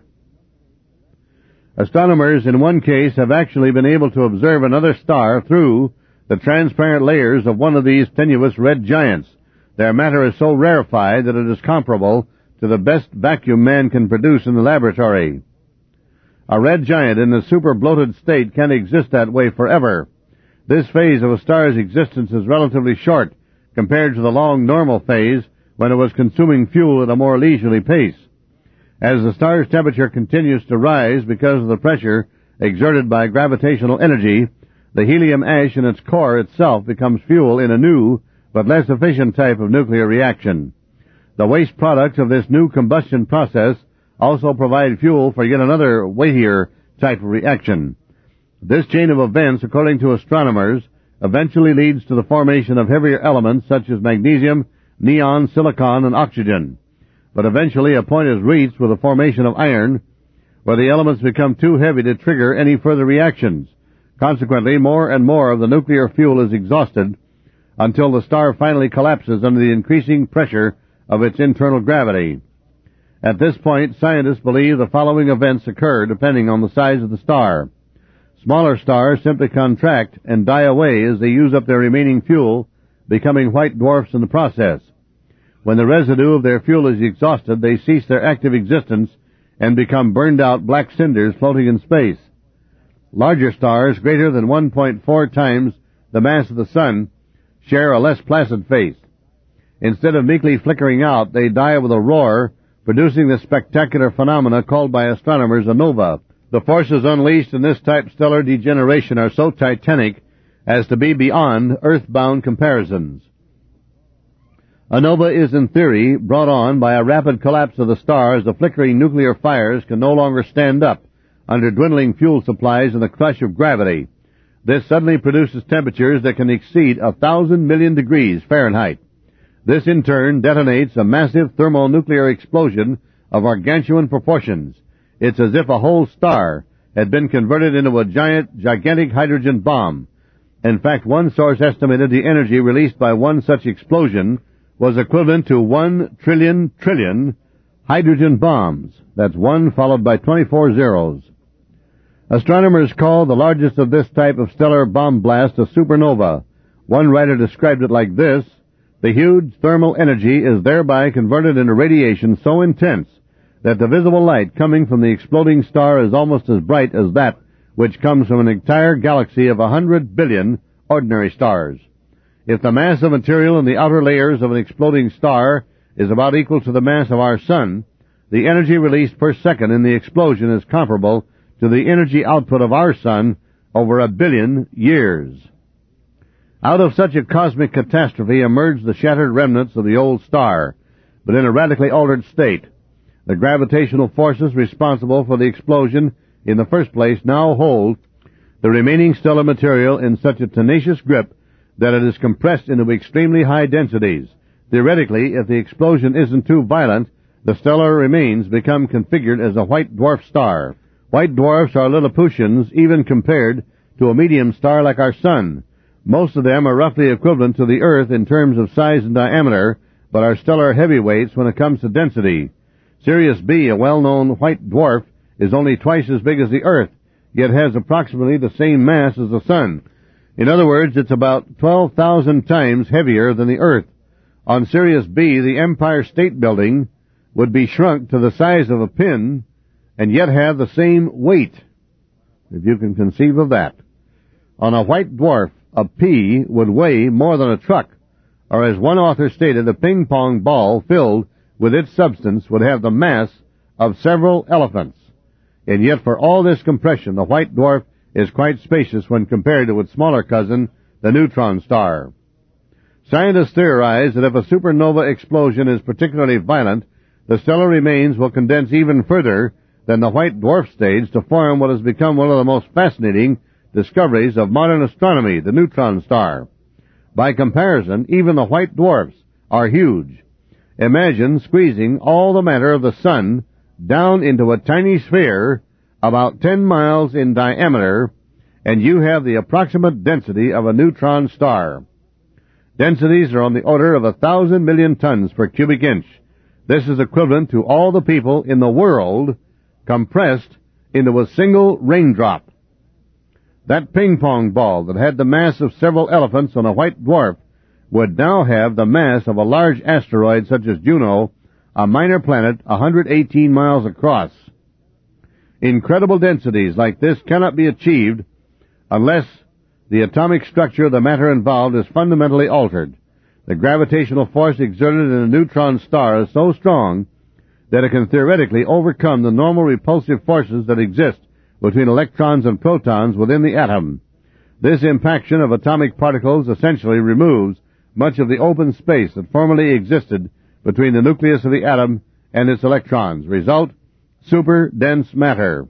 Astronomers in one case have actually been able to observe another star through the transparent layers of one of these tenuous red giants. Their matter is so rarefied that it is comparable to the best vacuum man can produce in the laboratory. A red giant in a super-bloated state can't exist that way forever. This phase of a star's existence is relatively short compared to the long normal phase when it was consuming fuel at a more leisurely pace. As the star's temperature continues to rise because of the pressure exerted by gravitational energy, the helium ash in its core itself becomes fuel in a new but less efficient type of nuclear reaction. The waste products of this new combustion process also provide fuel for yet another weightier type of reaction. This chain of events, according to astronomers, eventually leads to the formation of heavier elements such as magnesium, neon, silicon, and oxygen. But eventually a point is reached with the formation of iron, where the elements become too heavy to trigger any further reactions. Consequently, more and more of the nuclear fuel is exhausted until the star finally collapses under the increasing pressure of its internal gravity. At this point, scientists believe the following events occur depending on the size of the star. Smaller stars simply contract and die away as they use up their remaining fuel, becoming white dwarfs in the process. When the residue of their fuel is exhausted, they cease their active existence and become burned out black cinders floating in space. Larger stars, greater than 1.4 times the mass of the Sun, share a less placid fate. Instead of meekly flickering out, they die with a roar, producing the spectacular phenomena called by astronomers a nova. The forces unleashed in this type stellar degeneration are so titanic as to be beyond earth-bound comparisons. A nova is, in theory, brought on by a rapid collapse of the star as the flickering nuclear fires can no longer stand up under dwindling fuel supplies and the crush of gravity. This suddenly produces temperatures that can exceed 1,000 million degrees Fahrenheit. This, in turn, detonates a massive thermonuclear explosion of gargantuan proportions. It's as if a whole star had been converted into a gigantic hydrogen bomb. In fact, one source estimated the energy released by one such explosion was equivalent to 1 trillion hydrogen bombs. That's 1 followed by 24 zeros. Astronomers call the largest of this type of stellar bomb blast a supernova. One writer described it like this: the huge thermal energy is thereby converted into radiation so intense that the visible light coming from the exploding star is almost as bright as that which comes from an entire galaxy of 100 billion ordinary stars. If the mass of material in the outer layers of an exploding star is about equal to the mass of our Sun, the energy released per second in the explosion is comparable to the energy output of our Sun over 1 billion years. Out of such a cosmic catastrophe emerged the shattered remnants of the old star, but in a radically altered state. The gravitational forces responsible for the explosion in the first place now hold the remaining stellar material in such a tenacious grip that it is compressed into extremely high densities. Theoretically, if the explosion isn't too violent, the stellar remains become configured as a white dwarf star. White dwarfs are Lilliputians even compared to a medium star like our Sun. Most of them are roughly equivalent to the Earth in terms of size and diameter, but are stellar heavyweights when it comes to density. Sirius B, a well-known white dwarf, is only twice as big as the Earth, yet has approximately the same mass as the Sun. In other words, it's about 12,000 times heavier than the Earth. On Sirius B, the Empire State Building would be shrunk to the size of a pin and yet have the same weight, if you can conceive of that. on a white dwarf, a pea would weigh more than a truck, or as one author stated, a ping-pong ball filled with its substance would have the mass of several elephants. And yet for all this compression, the white dwarf is quite spacious when compared to its smaller cousin, the neutron star. Scientists theorize that if a supernova explosion is particularly violent, the stellar remains will condense even further than the white dwarf stage to form what has become one of the most fascinating discoveries of modern astronomy, the neutron star. By comparison, even the white dwarfs are huge. Imagine squeezing all the matter of the sun down into a tiny sphere about 10 miles in diameter, and you have the approximate density of a neutron star. Densities are on the order of 1,000 million tons per cubic inch. This is equivalent to all the people in the world compressed into a single raindrop. That ping-pong ball that had the mass of several elephants on a white dwarf would now have the mass of a large asteroid such as Juno, a minor planet 118 miles across. Incredible densities like this cannot be achieved unless the atomic structure of the matter involved is fundamentally altered. The gravitational force exerted in a neutron star is so strong that it can theoretically overcome the normal repulsive forces that exist between electrons and protons within the atom. This impaction of atomic particles essentially removes much of the open space that formerly existed between the nucleus of the atom and its electrons. Result, super dense matter.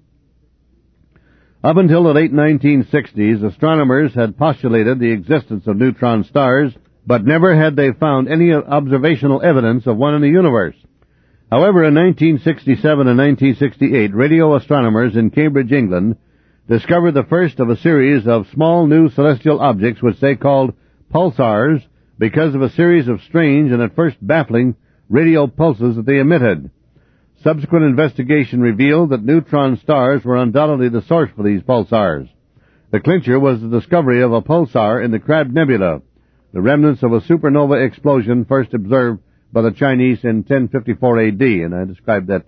Up until the late 1960s, astronomers had postulated the existence of neutron stars, but never had they found any observational evidence of one in the universe. However, in 1967 and 1968, radio astronomers in Cambridge, England, discovered the first of a series of small new celestial objects which they called pulsars because of a series of strange and at first baffling radio pulses that they emitted. Subsequent investigation revealed that neutron stars were undoubtedly the source for these pulsars. The clincher was the discovery of a pulsar in the Crab Nebula, the remnants of a supernova explosion first observed by the Chinese in 1054 AD, and I described that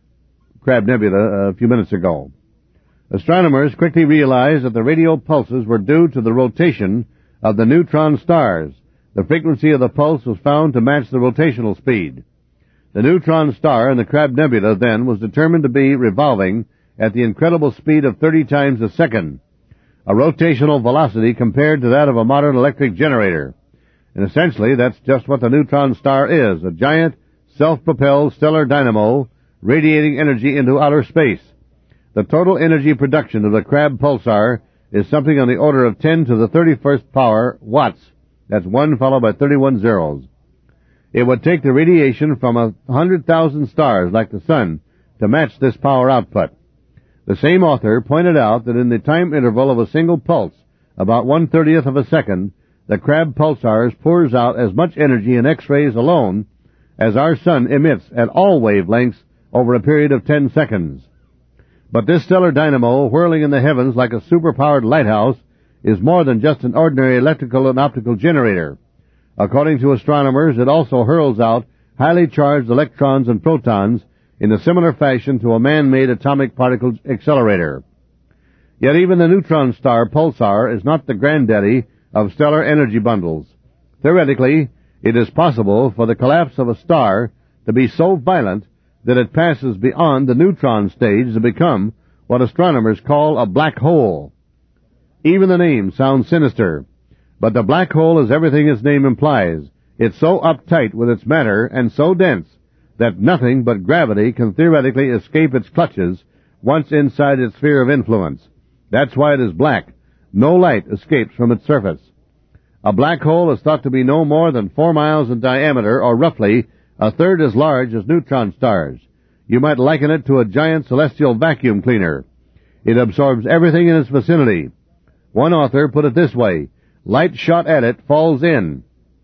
Crab Nebula a few minutes ago. Astronomers quickly realized that the radio pulses were due to the rotation of the neutron stars. The frequency of the pulse was found to match the rotational speed. The neutron star in the Crab Nebula then was determined to be revolving at the incredible speed of 30 times a second, a rotational velocity compared to that of a modern electric generator. And essentially, that's just what the neutron star is, a giant, self-propelled stellar dynamo radiating energy into outer space. The total energy production of the Crab pulsar is something on the order of 10 to the 31st power watts. That's 1 followed by 31 zeros. It would take the radiation from 100,000 stars like the sun to match this power output. The same author pointed out that in the time interval of a single pulse, about 1/30th of a second, the Crab pulsars pours out as much energy in X-rays alone as our sun emits at all wavelengths over a period of 10 seconds. But this stellar dynamo, whirling in the heavens like a superpowered lighthouse, is more than just an ordinary electrical and optical generator. According to astronomers, it also hurls out highly charged electrons and protons in a similar fashion to a man-made atomic particle accelerator. Yet even the neutron star pulsar is not the granddaddy of stellar energy bundles. Theoretically, it is possible for the collapse of a star to be so violent that it passes beyond the neutron stage to become what astronomers call a black hole. Even the name sounds sinister, but the black hole is everything its name implies. It's so uptight with its matter and so dense that nothing but gravity can theoretically escape its clutches once inside its sphere of influence. That's why it is black. No light escapes from its surface. A black hole is thought to be no more than 4 miles in diameter, or roughly a third as large as neutron stars. You might liken it to a giant celestial vacuum cleaner. It absorbs everything in its vicinity. One author put it this way: light shot at it falls in.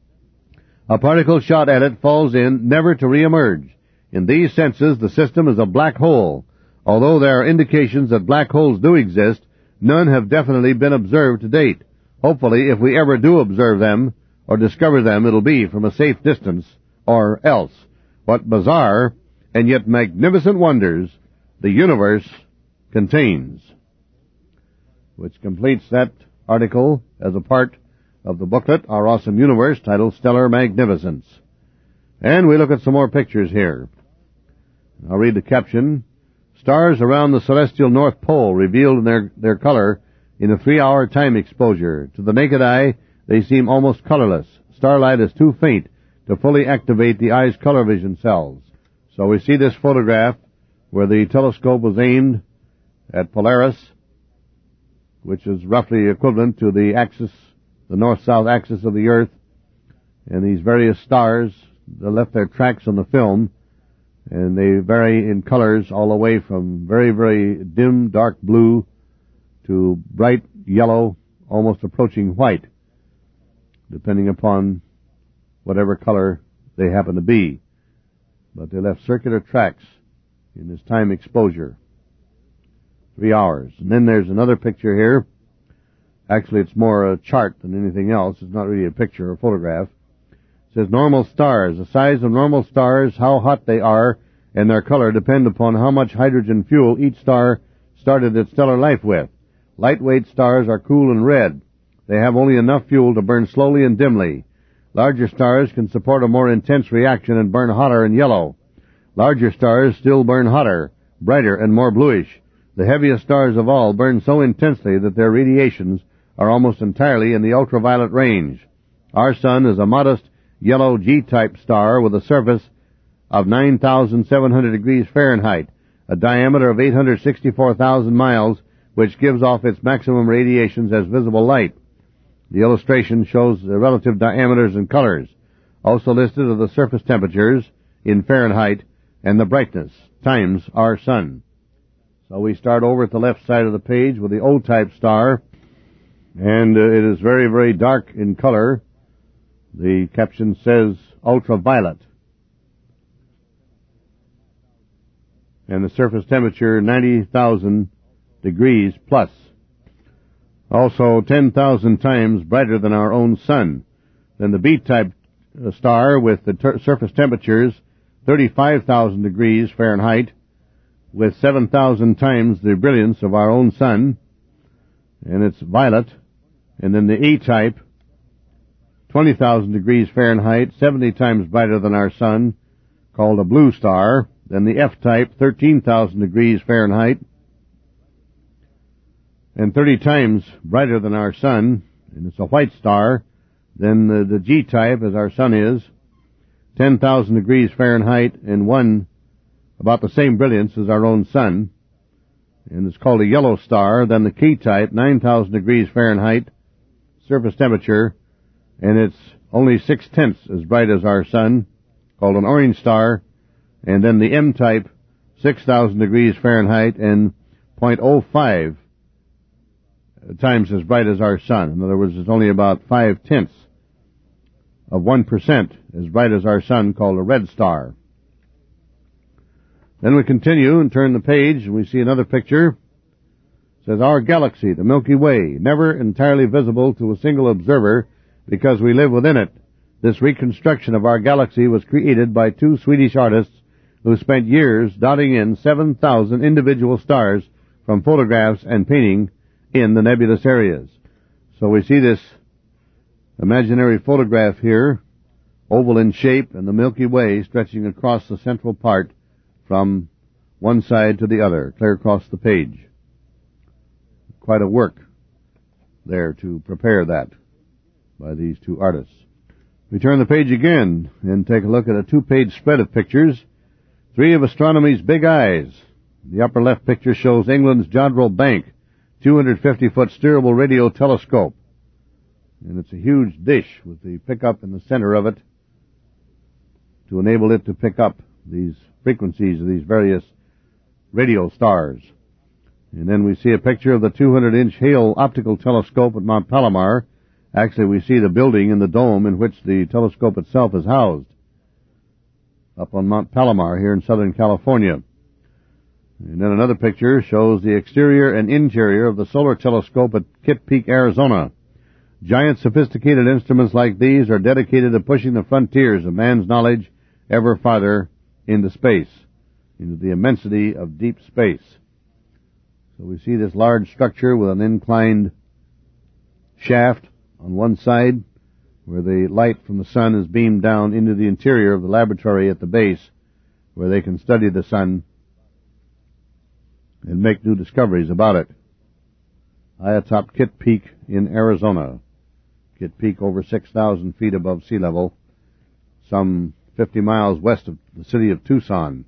A particle shot at it falls in, never to reemerge. In these senses, the system is a black hole. Although there are indications that black holes do exist, none have definitely been observed to date. Hopefully, if we ever do observe them or discover them, it'll be from a safe distance, or else. What bizarre and yet magnificent wonders the universe contains. which completes that article as a part of the booklet, Our Awesome Universe, titled Stellar Magnificence. And we look at some more pictures here. I'll read the caption. Stars around the celestial North Pole revealed in their color in a 3-hour time exposure. To the naked eye, they seem almost colorless. Starlight is too faint to fully activate the eye's color vision cells. So we see this photograph where the telescope was aimed at Polaris, which is roughly equivalent to the axis, the north-south axis of the Earth, and these various stars, they left their tracks on the film, and they vary in colors all the way from very, very dim dark blue to bright yellow, almost approaching white, depending upon whatever color they happen to be. But they left circular tracks in this time exposure. 3 hours. And then there's another picture here. Actually, it's more a chart than anything else. It's not really a picture or photograph. It says normal stars. The size of normal stars, how hot they are, and their color depend upon how much hydrogen fuel each star started its stellar life with. Lightweight stars are cool and red. They have only enough fuel to burn slowly and dimly. Larger stars can support a more intense reaction and burn hotter and yellow. Larger stars still burn hotter, brighter, and more bluish. The heaviest stars of all burn so intensely that their radiations are almost entirely in the ultraviolet range. Our Sun is a modest yellow G-type star with a surface of 9,700 degrees Fahrenheit, a diameter of 864,000 miles, which gives off its maximum radiations as visible light. The illustration shows the relative diameters and colors. Also listed are the surface temperatures in Fahrenheit and the brightness times our Sun. So we start over at the left side of the page with the O-type star, and it is very, very dark in color. The caption says ultraviolet. And the surface temperature 90,000 degrees plus. Also 10,000 times brighter than our own Sun. Then the B-type star with the surface temperatures 35,000 degrees Fahrenheit with 7,000 times the brilliance of our own Sun, and it's violet. And then the E-type, 20,000 degrees Fahrenheit, 70 times brighter than our Sun, called a blue star. Then the F-type, 13,000 degrees Fahrenheit, and 30 times brighter than our Sun, and it's a white star. Then the G-type, as our Sun is, 10,000 degrees Fahrenheit and about the same brilliance as our own Sun, and it's called a yellow star. Then the K-type, 9,000 degrees Fahrenheit, surface temperature, and it's only 6/10 as bright as our Sun, called an orange star. And then the M-type, 6,000 degrees Fahrenheit and 0.05 times as bright as our Sun. In other words, it's only about 5/10 of 1% as bright as our Sun, called a red star. Then we continue and turn the page, and we see another picture. It says, our galaxy, the Milky Way, never entirely visible to a single observer because we live within it. This reconstruction of our galaxy was created by 2 Swedish artists who spent years dotting in 7,000 individual stars from photographs and painting in the nebulous areas. So we see this imaginary photograph here, oval in shape, and the Milky Way stretching across the central part from one side to the other, clear across the page. Quite a work there to prepare that by these 2 artists. We turn the page again and take a look at a 2-page spread of pictures. 3 of astronomy's big eyes. The upper left picture shows England's Jodrell Bank 250-foot steerable radio telescope. And it's a huge dish with the pickup in the center of it to enable it to pick up these frequencies of these various radio stars. And then we see a picture of the 200-inch Hale optical telescope at Mount Palomar. Actually, we see the building and the dome in which the telescope itself is housed, up on Mount Palomar here in Southern California. And then another picture shows the exterior and interior of the solar telescope at Kitt Peak, Arizona. Giant sophisticated instruments like these are dedicated to pushing the frontiers of man's knowledge ever farther into space, into the immensity of deep space. So we see this large structure with an inclined shaft on one side where the light from the sun is beamed down into the interior of the laboratory at the base where they can study the sun and make new discoveries about it. High atop Kitt Peak in Arizona. Kitt Peak over 6,000 feet above sea level, some 50 miles west of the city of Tucson.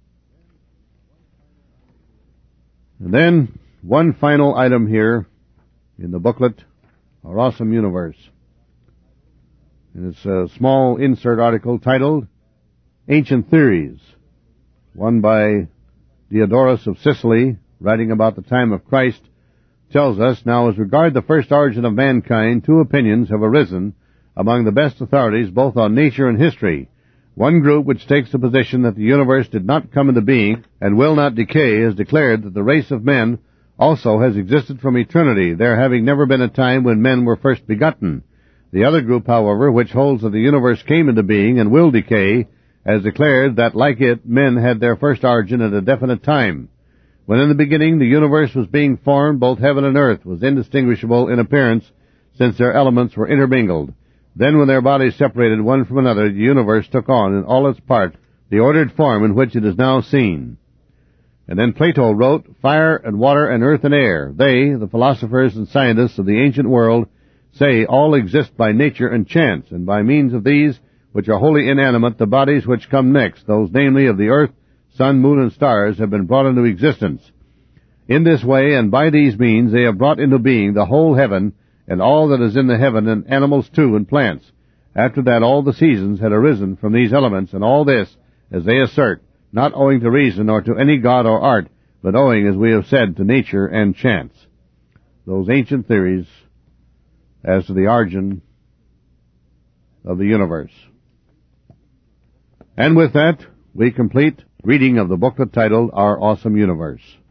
And then, one final item here in the booklet, Our Awesome Universe. And it's a small insert article titled Ancient Theories, one by Diodorus of Sicily, writing about the time of Christ, tells us, now as regard the first origin of mankind, two opinions have arisen among the best authorities both on nature and history. One group which takes the position that the universe did not come into being and will not decay has declared that the race of men also has existed from eternity, there having never been a time when men were first begotten. The other group, however, which holds that the universe came into being and will decay, has declared that, like it, men had their first origin at a definite time. When in the beginning the universe was being formed, both heaven and earth was indistinguishable in appearance, since their elements were intermingled. Then when their bodies separated one from another, the universe took on, in all its parts, the ordered form in which it is now seen. And then Plato wrote, Fire and water and earth and air, they, the philosophers and scientists of the ancient world, say all exist by nature and chance, and by means of these, which are wholly inanimate, the bodies which come next, those namely of the earth, sun, moon, and stars, have been brought into existence. In this way, and by these means, they have brought into being the whole heaven, and all that is in the heaven, and animals too, and plants. After that all the seasons had arisen from these elements, and all this, as they assert, not owing to reason or to any god or art, but owing, as we have said, to nature and chance. Those ancient theories as to the origin of the universe. And with that, we complete reading of the booklet titled Our Awesome Universe.